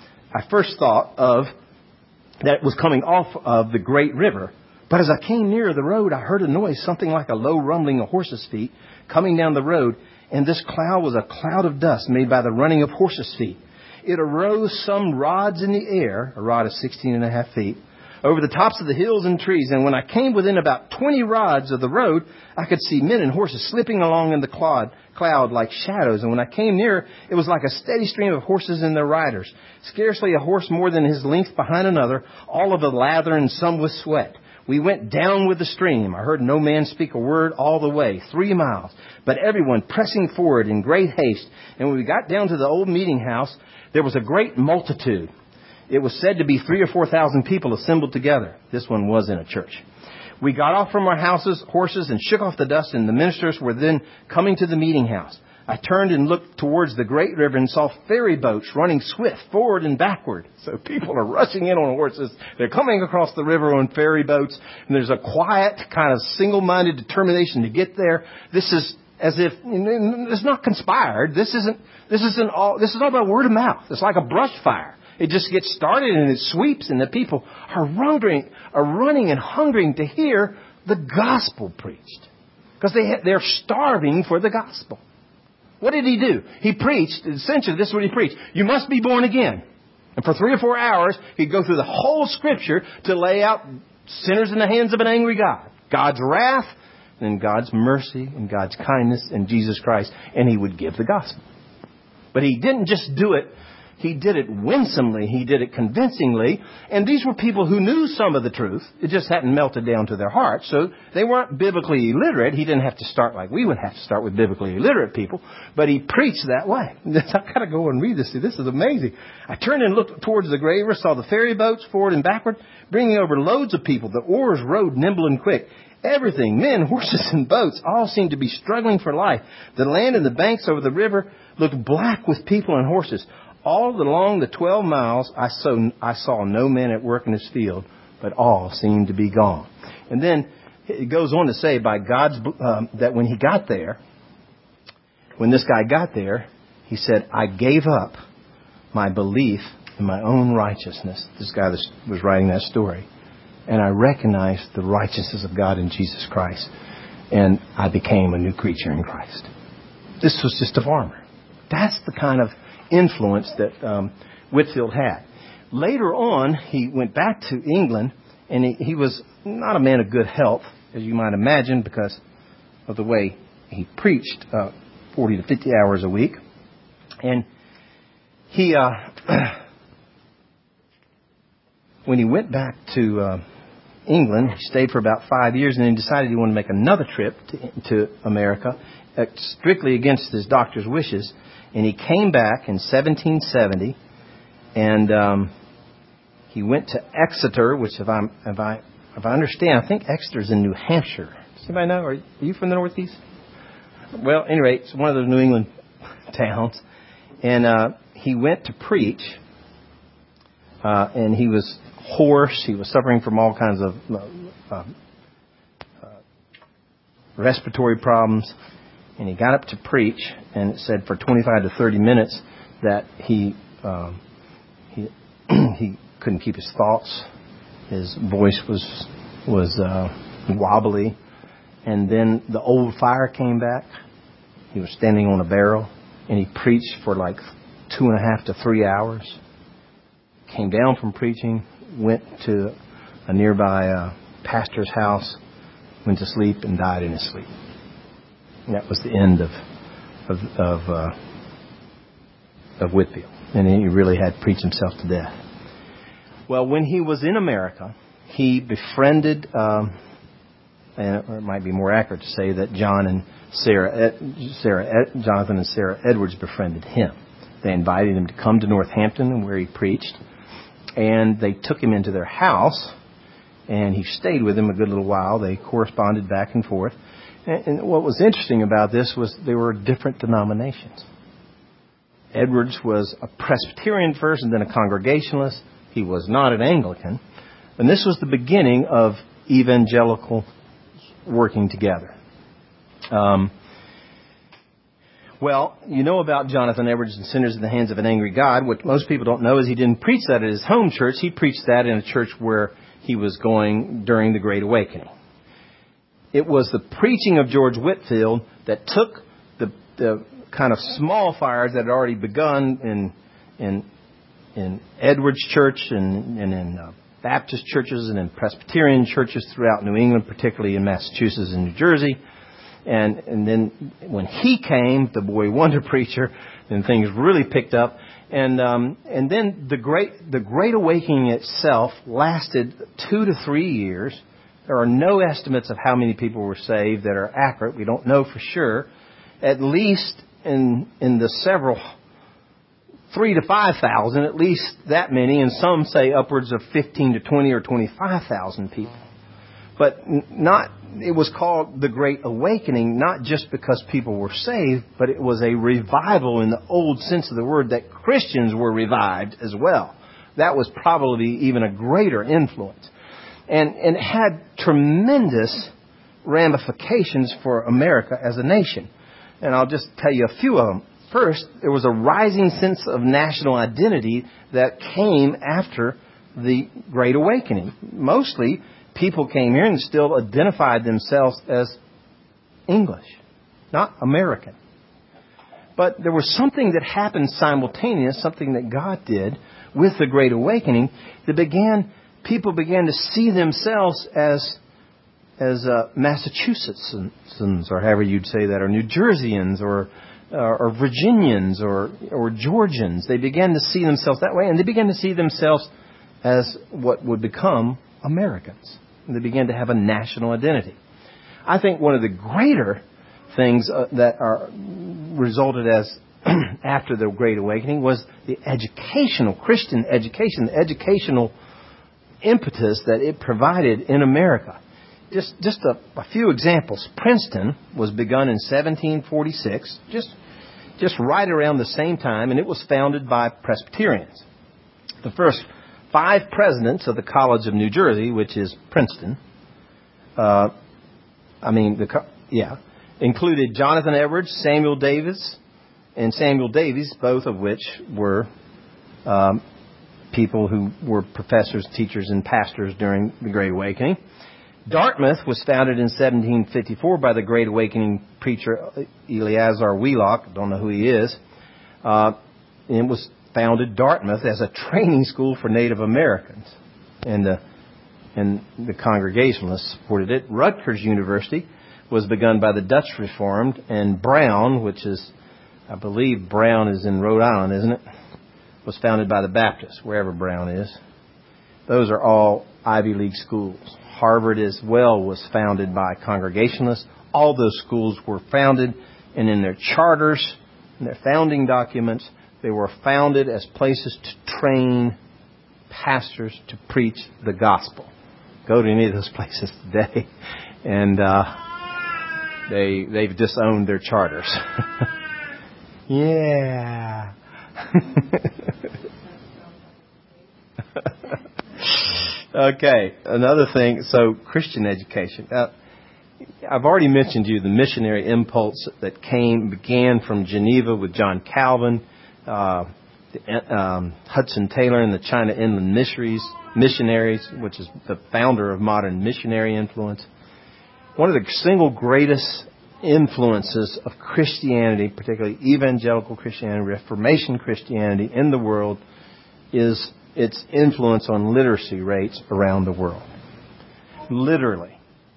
I first thought of that it was coming off of the great river. But as I came nearer the road, I heard a noise, something like a low rumbling of horses' feet coming down the road. And this cloud was a cloud of dust made by the running of horses' feet. It arose some rods in the air, a rod of sixteen and a half feet, over the tops of the hills and trees. And when I came within about twenty rods of the road, I could see men and horses slipping along in the cloud, cloud like shadows. And when I came nearer, it was like a steady stream of horses and their riders. Scarcely a horse more than his length behind another, all of a lather and some with sweat. We went down with the stream. I heard no man speak a word all the way, three miles, but everyone pressing forward in great haste. And when we got down to the old meeting house, there was a great multitude. It was said to be three or four thousand people assembled together. This one was in a church. We got off from our houses, horses, and shook off the dust, and the ministers were then coming to the meeting house. I turned and looked towards the great river and saw ferry boats running swift forward and backward. So people are rushing in on horses. They're coming across the river on ferry boats, and there's a quiet, kind of single-minded determination to get there. This is as if it's not conspired. This isn't. This isn't all. This is all about word of mouth. It's like a brush fire. It just gets started and it sweeps, and the people are running, are running and hungering to hear the gospel preached, because they they're starving for the gospel. What did he do? He preached, essentially this is what he preached. You must be born again. And for three or four hours, he'd go through the whole Scripture to lay out sinners in the hands of an angry God. God's wrath, and God's mercy, and God's kindness, and Jesus Christ. And he would give the gospel. But he didn't just do it. He did it winsomely. He did it convincingly. And these were people who knew some of the truth. It just hadn't melted down to their hearts. So they weren't biblically illiterate. He didn't have to start like we would have to start with biblically illiterate people. But he preached that way. I've got to go and read this. This is amazing. I turned and looked towards the great river, saw the ferry boats forward and backward, bringing over loads of people. The oars rowed nimble and quick. Everything, men, horses, and boats, all seemed to be struggling for life. The land and the banks over the river looked black with people and horses. All along the twelve miles, I saw, I saw no man at work in his field, but all seemed to be gone. And then it goes on to say, by God's, um, that when he got there, when this guy got there, he said, I gave up my belief in my own righteousness. This guy was writing that story. And I recognized the righteousness of God in Jesus Christ. and I became a new creature in Christ. This was just a farmer. That's the kind of influence that um, Whitefield had. Later on, he went back to England, and he, he was not a man of good health, as you might imagine, because of the way he preached uh, forty to fifty hours a week. And he, uh, when he went back to uh, England, he stayed for about five years, and then decided he wanted to make another trip to, to America, uh, strictly against his doctor's wishes. And he came back in seventeen seventy, and um, he went to Exeter, which, if, I'm, if, I, if I understand, I think Exeter's in New Hampshire. Does anybody know? Are you from the Northeast? Well, anyway, it's one of those New England towns. And uh, he went to preach, uh, and he was hoarse. He was suffering from all kinds of uh, uh, respiratory problems. And he got up to preach, and it said for twenty-five to thirty minutes that he um, he he couldn't keep his thoughts. His voice was was uh, wobbly. And then the old fire came back. He was standing on a barrel, and he preached for like two and a half to three hours. Came down from preaching, went to a nearby uh, pastor's house, went to sleep, and died in his sleep. And that was the end of of of, uh, of Whitefield. And he really had preached himself to death. Well, when he was in America, he befriended, um, and or it might be more accurate to say that John and Sarah, Sarah, Jonathan and Sarah Edwards befriended him. They invited him to come to Northampton, where he preached, and they took him into their house, and he stayed with them a good little while. They corresponded back and forth. And what was interesting about this was they were different denominations. Edwards was a Presbyterian first and then a Congregationalist. He was not an Anglican. And this was the beginning of evangelical working together. Um, well, you know about Jonathan Edwards and Sinners in the Hands of an Angry God. What most people don't know is he didn't preach that at his home church. He preached that in a church where he was going during the Great Awakening. It was the preaching of George Whitefield that took the, the kind of small fires that had already begun in in, in Edwards Church and, and in uh, Baptist churches and in Presbyterian churches throughout New England, particularly in Massachusetts and New Jersey. And, and then when he came, the boy wonder preacher, then things really picked up. And um, and then the great the Great Awakening itself lasted two to three years. There are no estimates of how many people were saved that are accurate. We don't know for sure. At least in in the several, three to five thousand, at least that many, and some say upwards of fifteen to twenty or twenty-five thousand people. But not. It was called the Great Awakening, not just because people were saved, but it was a revival in the old sense of the word, that Christians were revived as well. That was probably even a greater influence. And, and it had tremendous ramifications for America as a nation. And I'll just tell you a few of them. First, there was a rising sense of national identity that came after the Great Awakening. Mostly, people came here and still identified themselves as English, not American. But there was something that happened simultaneous, something that God did with the Great Awakening, that began, people began to see themselves as as uh, Massachusettsans, or however you'd say that, or New Jerseyans, or or, or Virginians, or or Georgians. They began to see themselves that way, and they began to see themselves as what would become Americans. And they began to have a national identity. I think one of the greater things uh, that are resulted as after the Great Awakening was the educational, Christian education, the educational impetus that it provided in America. Just just a, a few examples. Princeton was begun in seventeen forty-six, just just right around the same time, and it was founded by Presbyterians. The first five presidents of the College of New Jersey, which is Princeton, uh, I mean, the yeah, included Jonathan Edwards, Samuel Davis, and Samuel Davies, both of which were um, people who were professors, teachers, and pastors during the Great Awakening. Dartmouth was founded in seventeen fifty-four by the Great Awakening preacher Eleazar Wheelock. Don't know who he is. Uh, and it was founded Dartmouth as a training school for Native Americans, and the and the Congregationalists supported it. Rutgers University was begun by the Dutch Reformed, and Brown, which is, I believe Brown is in Rhode Island, isn't it? Was founded by the Baptists, wherever Brown is. Those are all Ivy League schools. Harvard as well was founded by Congregationalists. All those schools were founded, and in their charters, in their founding documents, they were founded as places to train pastors to preach the gospel. Go to any of those places today, and uh, they they've disowned their charters. Yeah. Okay, another thing, so Christian education. Uh, I've already mentioned to you the missionary impulse that came, began from Geneva with John Calvin, uh, the, um, Hudson Taylor and the China Inland Missionaries, missionaries, which is the founder of modern missionary influence. One of the single greatest influences of Christianity, particularly evangelical Christianity, Reformation Christianity in the world, is its influence on literacy rates around the world. Literally,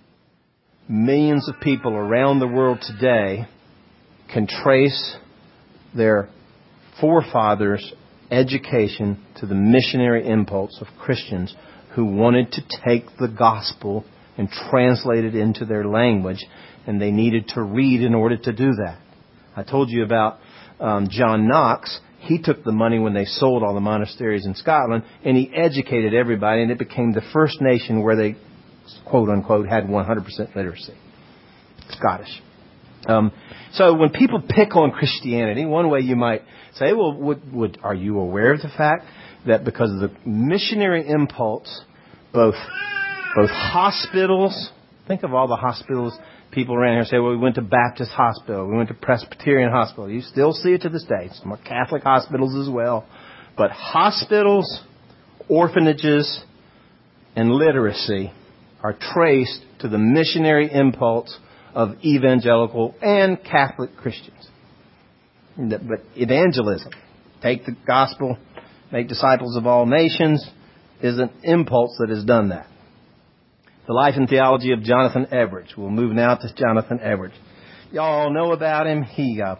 millions of people around the world today can trace their forefathers' education to the missionary impulse of Christians who wanted to take the gospel and translate it into their language, and they needed to read in order to do that. I told you about um, John Knox. He took the money when they sold all the monasteries in Scotland, and he educated everybody, and it became the first nation where they, quote unquote, had one hundred percent literacy. Scottish. Um, so when people pick on Christianity, one way you might say, well, would, would, are you aware of the fact that because of the missionary impulse, both both hospitals, think of all the hospitals, people around here say, well, we went to Baptist Hospital, we went to Presbyterian Hospital. You still see it to this day. Some are Catholic hospitals as well. But hospitals, orphanages, and literacy are traced to the missionary impulse of evangelical and Catholic Christians. But evangelism, take the gospel, make disciples of all nations, is an impulse that has done that. The life and theology of Jonathan Edwards. We'll move now to Jonathan Edwards. Y'all know about him. He uh,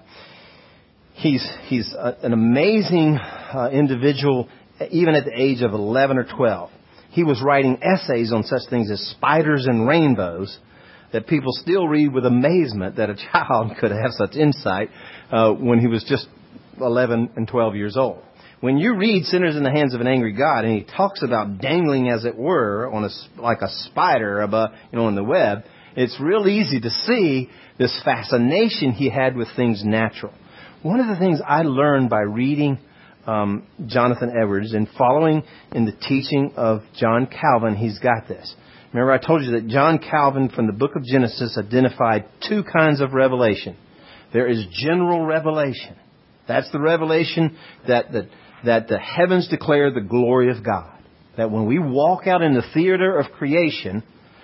he's he's a, an amazing uh, individual, even at the age of eleven or twelve. He was writing essays on such things as spiders and rainbows that people still read with amazement that a child could have such insight uh, when he was just eleven and twelve years old. When you read Sinners in the Hands of an Angry God, and he talks about dangling, as it were, on a, like a spider above, you know, on the web, it's real easy to see this fascination he had with things natural. One of the things I learned by reading um, Jonathan Edwards and following in the teaching of John Calvin, he's got this. Remember, I told you that John Calvin, from the book of Genesis, identified two kinds of revelation. There is general revelation. That's the revelation that the that the heavens declare the glory of God. That when we walk out in the theater of creation,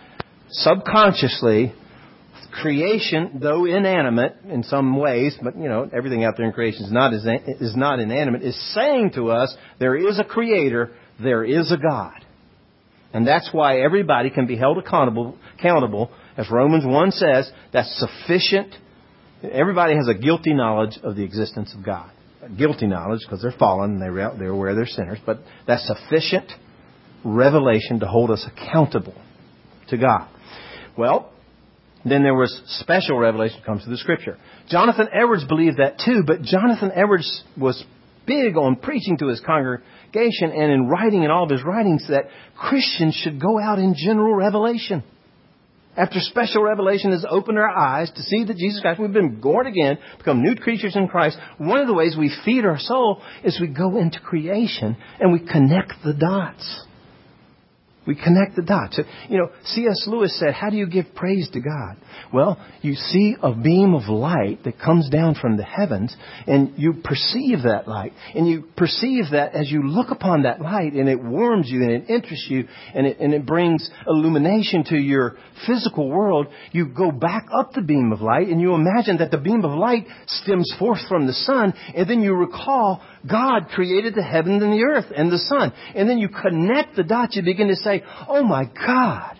subconsciously, creation, though inanimate in some ways, but you know, everything out there in creation is not is not inanimate, is saying to us, there is a creator, there is a God. And that's why everybody can be held accountable, accountable, as Romans one says, that's sufficient. Everybody has a guilty knowledge of the existence of God. A guilty knowledge because they're fallen and they're, they're aware they're sinners. But that's sufficient revelation to hold us accountable to God. Well, then there was special revelation that comes to the Scripture. Jonathan Edwards believed that too, but Jonathan Edwards was big on preaching to his congregation and in writing in all of his writings that Christians should go out in general revelation. After special revelation has opened our eyes to see that Jesus Christ, we've been born again, become new creatures in Christ. One of the ways we feed our soul is we go into creation and we connect the dots. We connect the dots. You know, C S Lewis said, how do you give praise to God? Well, you see a beam of light that comes down from the heavens, and you perceive that light. And you perceive that as you look upon that light, and it warms you, and it interests you, and it, and it brings illumination to your physical world. You go back up the beam of light, and you imagine that the beam of light stems forth from the sun, and then you recall God created the heaven and the earth and the sun. And then you connect the dots. You begin to say, oh my God,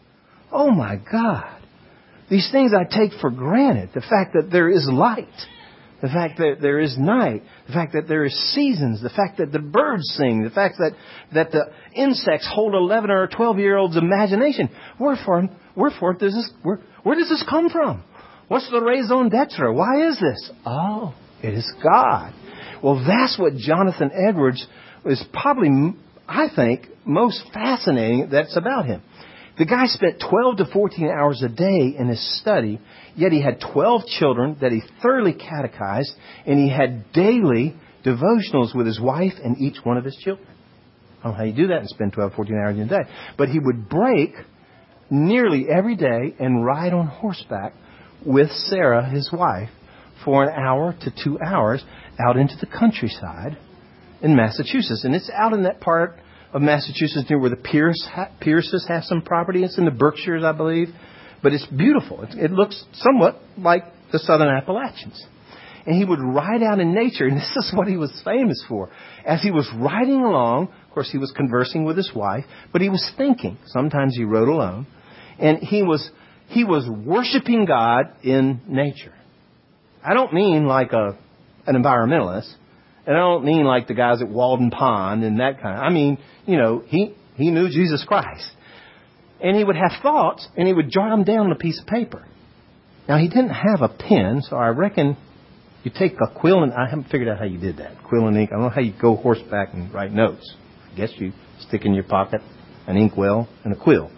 oh my God. These things I take for granted. The fact that there is light. The fact that there is night. The fact that there is seasons. The fact that the birds sing. The fact that, that the insects hold eleven or twelve year old's imagination. Wherefore, wherefore does this, where, where does this come from? What's the raison d'etre? Why is this? Oh, it is God. Well, that's what Jonathan Edwards is probably, I think, most fascinating that's about him. The guy spent twelve to fourteen hours a day in his study, yet he had twelve children that he thoroughly catechized, and he had daily devotionals with his wife and each one of his children. I don't know how you do that and spend twelve, fourteen hours in a day. But he would break nearly every day and ride on horseback with Sarah, his wife, for an hour to two hours out into the countryside in Massachusetts. And it's out in that part of Massachusetts near where the Pierce ha- Pierces have some property. It's in the Berkshires, I believe. But it's beautiful. It, it looks somewhat like the Southern Appalachians. And he would ride out in nature, and this is what he was famous for. As he was riding along, of course, he was conversing with his wife, but he was thinking. Sometimes he rode alone. And he was he was worshiping God in nature. I don't mean like a an environmentalist. And I don't mean like the guys at Walden Pond and that kind of. I mean, you know, he, he knew Jesus Christ. And he would have thoughts, and he would jot them down on a piece of paper. Now, he didn't have a pen, so I reckon you take a quill, and I haven't figured out how you did that. Quill and ink. I don't know how you go horseback and write notes. I guess you stick in your pocket an inkwell and a quill.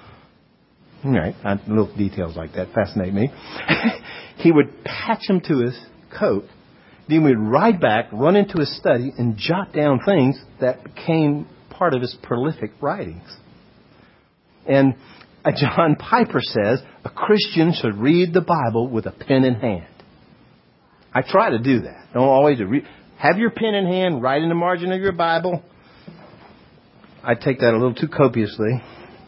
All right. I, little details like that fascinate me. He would patch them to his coat. Then we'd ride back, run into his study, and jot down things that became part of his prolific writings. And John Piper says, a Christian should read the Bible with a pen in hand. I try to do that. Don't always read. Have your pen in hand, write in the margin of your Bible. I take that a little too copiously.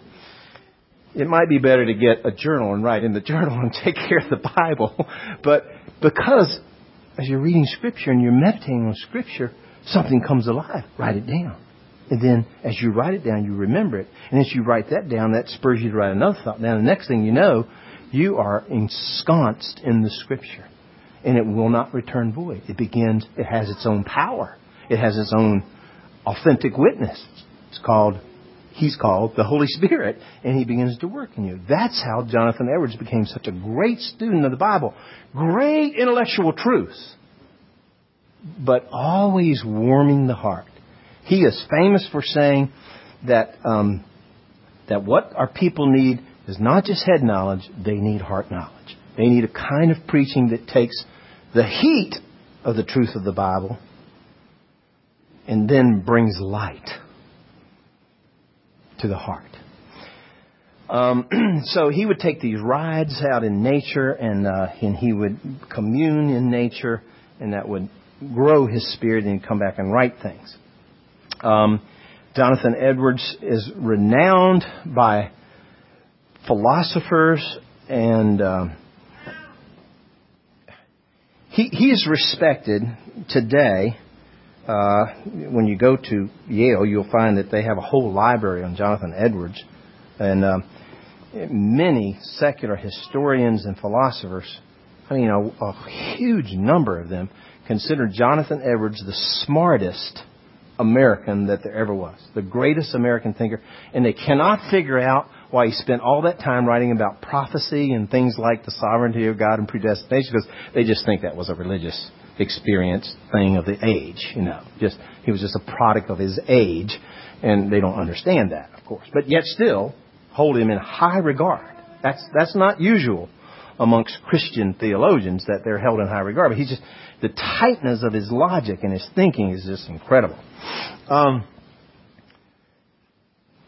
It might be better to get a journal and write in the journal and take care of the Bible. But because as you're reading Scripture and you're meditating on Scripture, something comes alive. Write it down. And then as you write it down, you remember it. And as you write that down, that spurs you to write another thought down. The next thing you know, you are ensconced in the Scripture. And it will not return void. It begins, it has its own power. It has its own authentic witness. It's called, he's called the Holy Spirit. And he begins to work in you. That's how Jonathan Edwards became such a great student of the Bible. Great intellectual truths. But always warming the heart. He is famous for saying that um, that what our people need is not just head knowledge, they need heart knowledge. They need a kind of preaching that takes the heat of the truth of the Bible and then brings light to the heart. Um, so he would take these rides out in nature, and, uh, and he would commune in nature, and that would grow his spirit, and he'd come back and write things. Um, Jonathan Edwards is renowned by philosophers, and um, he, he is respected today. Uh, when you go to Yale, you'll find that they have a whole library on Jonathan Edwards. And uh, many secular historians and philosophers, I mean, a, a huge number of them, consider Jonathan Edwards the smartest American that there ever was, the greatest American thinker. And they cannot figure out why he spent all that time writing about prophecy and things like the sovereignty of God and predestination, because they just think that was a religious experience thing of the age, you know. Just he was just a product of his age, and they don't understand that, of course. But yet still hold him in high regard. That's that's not usual amongst Christian theologians, that they're held in high regard. But he's just, the tightness of his logic and his thinking is just incredible. Um,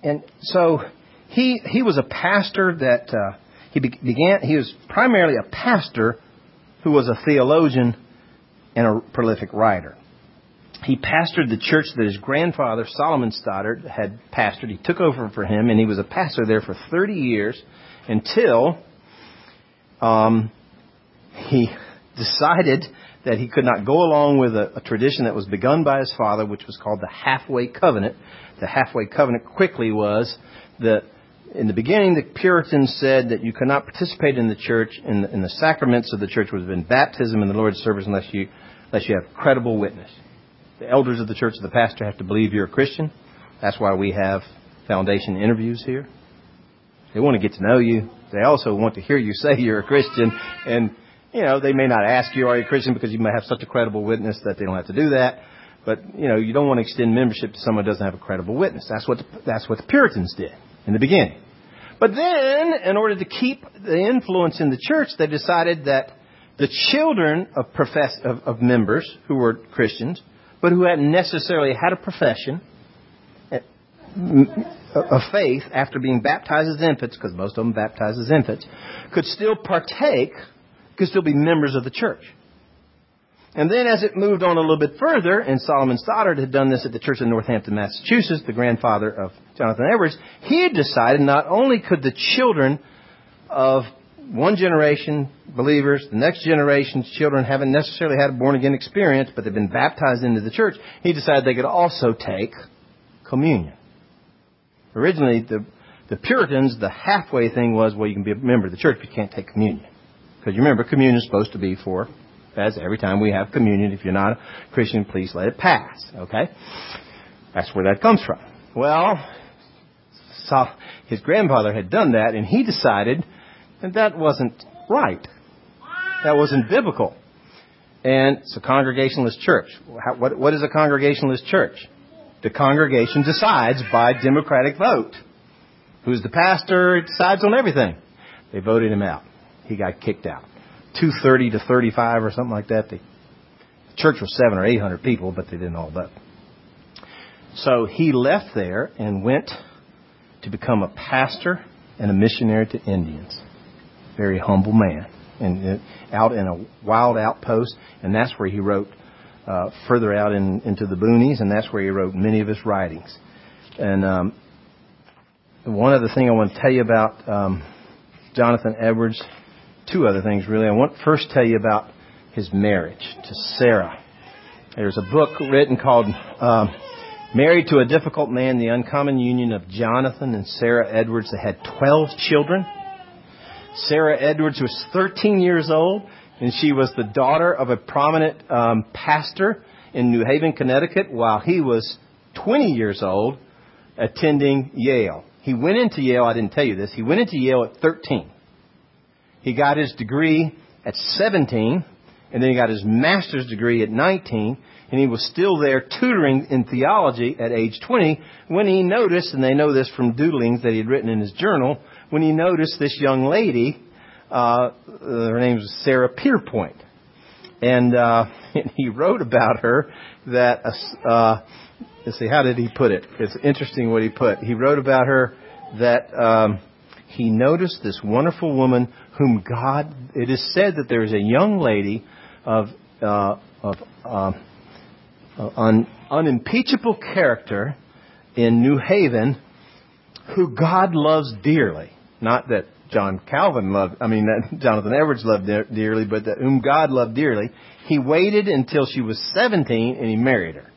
and so he he was a pastor that uh, he be- began. He was primarily a pastor who was a theologian and a prolific writer. He pastored the church that his grandfather, Solomon Stoddard, had pastored. He took over for him, and he was a pastor there for thirty years until um, he decided that he could not go along with a, a tradition that was begun by his father, which was called the halfway covenant. The halfway covenant quickly was that in the beginning, the Puritans said that you could not participate in the church, in the, in the sacraments of the church, which would have been baptism and the Lord's service, unless you, unless you have credible witness. The elders of the church, the pastor, have to believe you're a Christian. That's why we have foundation interviews here. They want to get to know you. They also want to hear you say you're a Christian. And, you know, they may not ask you, are you a Christian, because you may have such a credible witness that they don't have to do that. But, you know, you don't want to extend membership to someone who doesn't have a credible witness. That's what the, that's what the Puritans did in the beginning. But then, in order to keep the influence in the church, they decided that the children of profess of, of members who were Christians, but who hadn't necessarily had a profession of faith after being baptized as infants, because most of them baptized as infants, could still partake, could still be members of the church. And then as it moved on a little bit further, and Solomon Stoddard had done this at the church in Northampton, Massachusetts, the grandfather of Jonathan Edwards, he had decided not only could the children of one generation believers, the next generation's children haven't necessarily had a born-again experience, but they've been baptized into the church, he decided they could also take communion. Originally, the, the Puritans, the halfway thing was, well, you can be a member of the church, but you can't take communion. Because you remember, communion is supposed to be for, as every time we have communion, if you're not a Christian, please let it pass. Okay? That's where that comes from. Well, so his grandfather had done that, and he decided that that wasn't right. That wasn't biblical. And it's a Congregationalist church. How, what, what is a Congregationalist church? The congregation decides by democratic vote. Who's the pastor? Decides on everything. They voted him out. He got kicked out. two thirty to thirty-five or something like that. The church was seven or eight hundred people, but they didn't all vote. So he left there and went to become a pastor and a missionary to Indians. Very humble man, and out in a wild outpost, and that's where he wrote uh, further out in, into the boonies, and that's where he wrote many of his writings. And um, one other thing I want to tell you about um, Jonathan Edwards. Two other things, really. I want to first tell you about his marriage to Sarah. There's a book written called uh, Married to a Difficult Man, The Uncommon Union of Jonathan and Sarah Edwards. They had twelve children. Sarah Edwards was thirteen years old, and she was the daughter of a prominent um, pastor in New Haven, Connecticut, while he was twenty years old, attending Yale. He went into Yale, I didn't tell you this, he went into Yale at thirteen. He got his degree at seventeen, and then he got his master's degree at nineteen, and he was still there tutoring in theology at age twenty when he noticed, and they know this from doodlings that he had written in his journal, when he noticed this young lady, uh, her name was Sarah Pierpoint. And, uh, and he wrote about her that, uh, let's see, how did he put it? It's interesting what he put. He wrote about her that um, he noticed this wonderful woman whom God, it is said that there is a young lady of, uh, of uh, un, unimpeachable character in New Haven who God loves dearly. Not that John Calvin loved, I mean, that Jonathan Edwards loved dearly, but that whom God loved dearly. He waited until she was seventeen and he married her.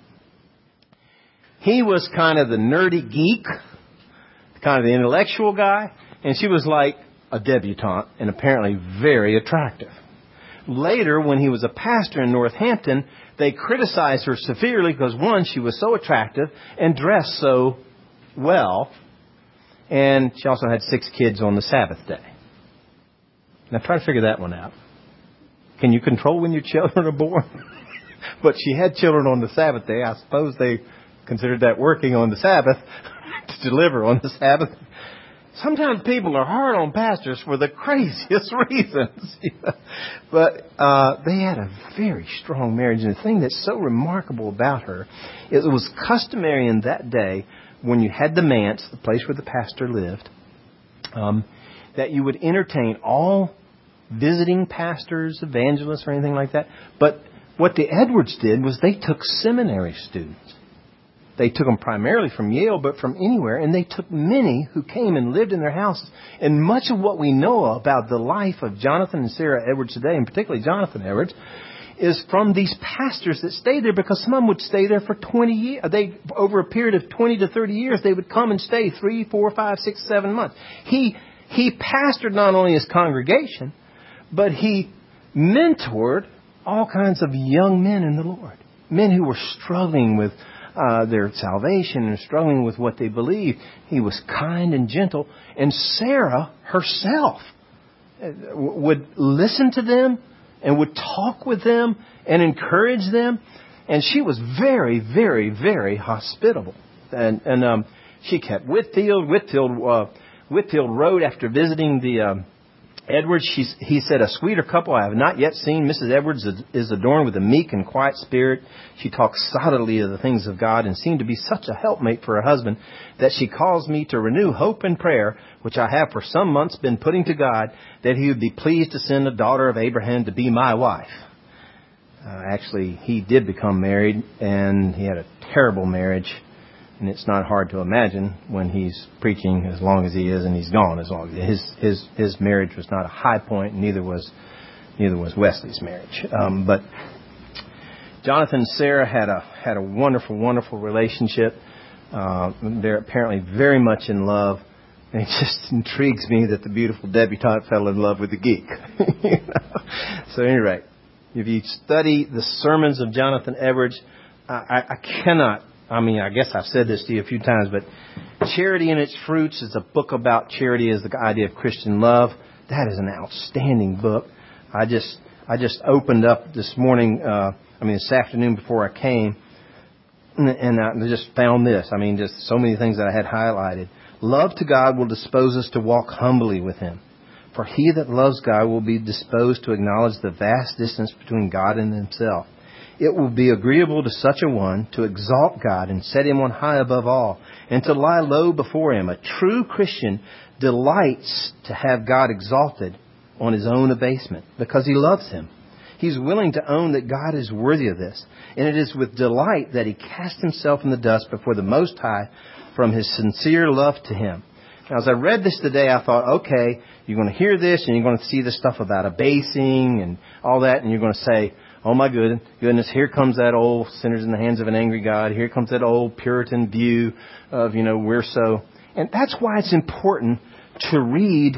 He was kind of the nerdy geek, kind of the intellectual guy, and she was like a debutante and apparently very attractive. Later, when he was a pastor in Northampton, they criticized her severely because, one, she was so attractive and dressed so well. And she also had six kids on the Sabbath day. Now try to figure that one out. Can you control when your children are born? But she had children on the Sabbath day. I suppose they considered that working on the Sabbath to deliver on the Sabbath. Sometimes people are hard on pastors for the craziest reasons. But uh, they had a very strong marriage. And the thing that's so remarkable about her is it was customary in that day when you had the manse, the place where the pastor lived, um, that you would entertain all visiting pastors, evangelists, or anything like that. But what the Edwards did was they took seminary students. They took them primarily from Yale, but from anywhere, and they took many who came and lived in their houses. And much of what we know about the life of Jonathan and Sarah Edwards today, and particularly Jonathan Edwards, is from these pastors that stayed there, because some of them would stay there for twenty years. They, over a period of twenty to thirty years, they would come and stay three, four, five, six, seven months. He, he pastored not only his congregation, but he mentored all kinds of young men in the Lord. Men who were struggling with uh, their salvation and struggling with what they believed. He was kind and gentle. And Sarah herself would listen to them and would talk with them and encourage them. And she was very, very, very hospitable. And, and um, she kept Whitfield. Whitfield, uh, Whitfield wrote after visiting the um, Edwards, she's, he said, "A sweeter couple I have not yet seen. Missus Edwards is adorned with a meek and quiet spirit. She talks solidly of the things of God and seemed to be such a helpmate for her husband that she caused me to renew hope and prayer, which I have for some months been putting to God, that he would be pleased to send a daughter of Abraham to be my wife." Uh, actually, he did become married, and he had a terrible marriage. And it's not hard to imagine when he's preaching as long as he is, and he's gone as long as his his his marriage was not a high point. And neither was neither was Wesley's marriage. Um, but Jonathan and Sarah had a had a wonderful, wonderful relationship. Uh, they're apparently very much in love. And it just intrigues me that the beautiful debutante fell in love with the geek. You know? So, at any rate, if you study the sermons of Jonathan Edwards, I, I cannot. I mean, I guess I've said this to you a few times, but Charity and Its Fruits is a book about charity as the idea of Christian love. That is an outstanding book. I just I just opened up this morning, uh, I mean, this afternoon before I came, and, and I just found this. I mean, just so many things that I had highlighted. Love to God will dispose us to walk humbly with Him. For he that loves God will be disposed to acknowledge the vast distance between God and himself. It will be agreeable to such a one to exalt God and set Him on high above all, and to lie low before Him. A true Christian delights to have God exalted on his own abasement because he loves Him. He's willing to own that God is worthy of this. And it is with delight that he casts himself in the dust before the Most High from his sincere love to Him. Now, as I read this today, I thought, okay, you're going to hear this and you're going to see this stuff about abasing and all that, and you're going to say, oh my good, goodness, here comes that old sinners in the hands of an angry God. Here comes that old Puritan view of, you know, we're so. And that's why it's important to read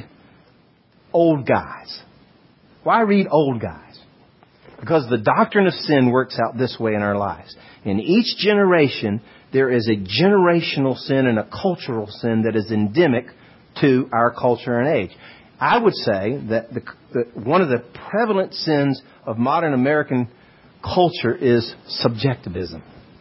old guys. Why read old guys? Because the doctrine of sin works out this way in our lives. In each generation, there is a generational sin and a cultural sin that is endemic to our culture and age. I would say that the, the, one of the prevalent sins of modern American culture is subjectivism,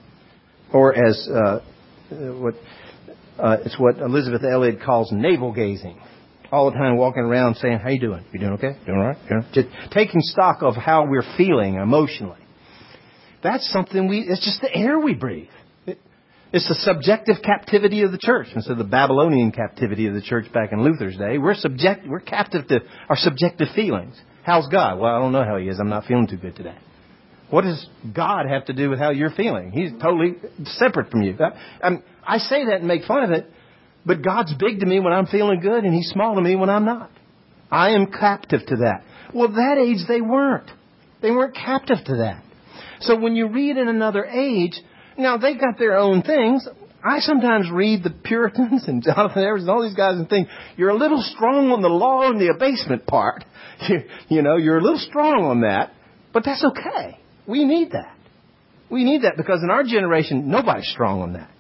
or as uh, what uh, it's what Elizabeth Elliot calls navel gazing. All the time walking around saying, "How you doing? You doing okay? Doing all right?" You know, just taking stock of how we're feeling emotionally. That's something we. It's just the air we breathe. It's the subjective captivity of the church instead of the Babylonian captivity of the church back in Luther's day. We're subject, we're captive to our subjective feelings. How's God? Well, I don't know how He is. I'm not feeling too good today. What does God have to do with how you're feeling? He's totally separate from you. I, I, I say that and make fun of it, but God's big to me when I'm feeling good and He's small to me when I'm not. I am captive to that. Well, that age they weren't. They weren't captive to that. So when you read in another age, now, they got their own things. I sometimes read the Puritans and Jonathan Edwards and all these guys and think, you're a little strong on the law and the abasement part. You, you know, you're a little strong on that. But that's okay. We need that. We need that because in our generation, nobody's strong on that.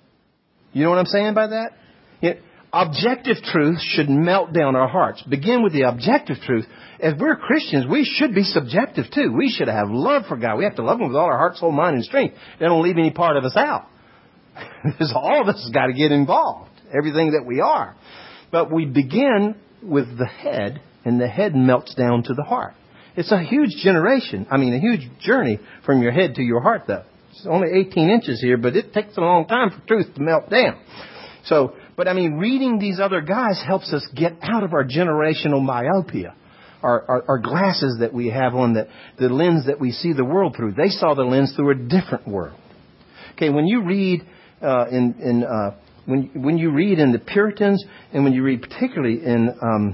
You know what I'm saying by that? It, objective truth should melt down our hearts. Begin with the objective truth. If we're Christians, we should be subjective too. We should have love for God. We have to love Him with all our heart, soul, mind, and strength. They don't leave any part of us out. Because all of us has got to get involved. Everything that we are. But we begin with the head, and the head melts down to the heart. It's a huge generation. I mean, a huge journey from your head to your heart, though. It's only eighteen inches here, but it takes a long time for truth to melt down. So, but I mean, reading these other guys helps us get out of our generational myopia, our, our, our glasses that we have on, the, the lens that we see the world through. They saw the lens through a different world. Okay, when you read uh, in, in uh, when when you read in the Puritans, and when you read particularly in um,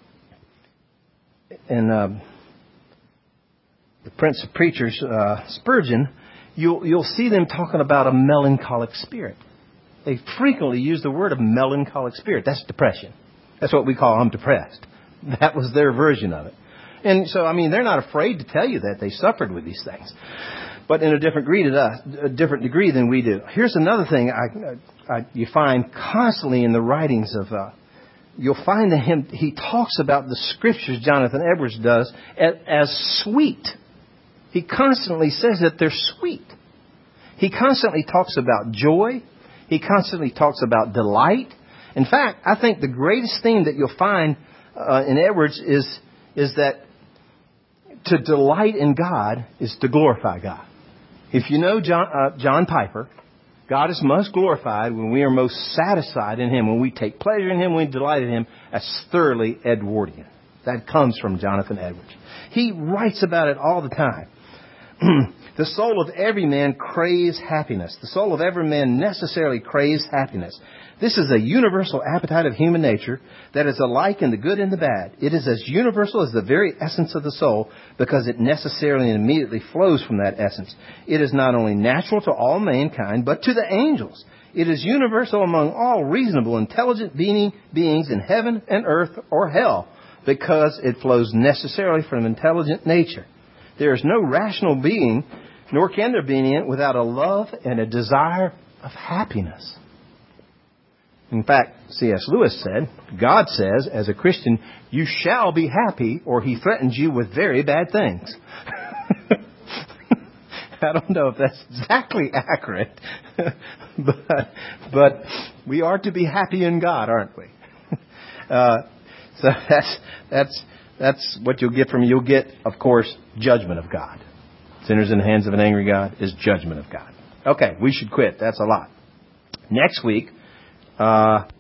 in uh, the Prince of Preachers, uh, Spurgeon, you'll you'll see them talking about a melancholic spirit. They frequently use the word of melancholic spirit. That's depression. That's what we call I'm depressed. That was their version of it. And so, I mean, they're not afraid to tell you that they suffered with these things, but in a different degree to us, a different degree than we do. Here's another thing I, I, you find constantly in the writings of. Uh, you'll find that him. He talks about the scriptures. Jonathan Edwards does as, as sweet. He constantly says that they're sweet. He constantly talks about joy. He constantly talks about delight. In fact, I think the greatest thing that you'll find uh, in Edwards is is that to delight in God is to glorify God. If you know John, uh, John Piper, God is most glorified when we are most satisfied in Him, when we take pleasure in Him, when we delight in Him. That's thoroughly Edwardian. That comes from Jonathan Edwards. He writes about it all the time. The soul of every man craves happiness. The soul of every man necessarily craves happiness. This is a universal appetite of human nature that is alike in the good and the bad. It is as universal as the very essence of the soul because it necessarily and immediately flows from that essence. It is not only natural to all mankind, but to the angels. It is universal among all reasonable, intelligent being, beings in heaven and earth or hell because it flows necessarily from intelligent nature. There is no rational being, nor can there be any, without a love and a desire of happiness. In fact, C S Lewis said, God says, as a Christian, you shall be happy, or He threatens you with very bad things. I don't know if that's exactly accurate, but but we are to be happy in God, aren't we? Uh, so that's that's that's what you'll get from you'll get, of course, judgment of God. Sinners in the hands of an angry God is judgment of God. Okay, we should quit. That's a lot. Next week. Uh,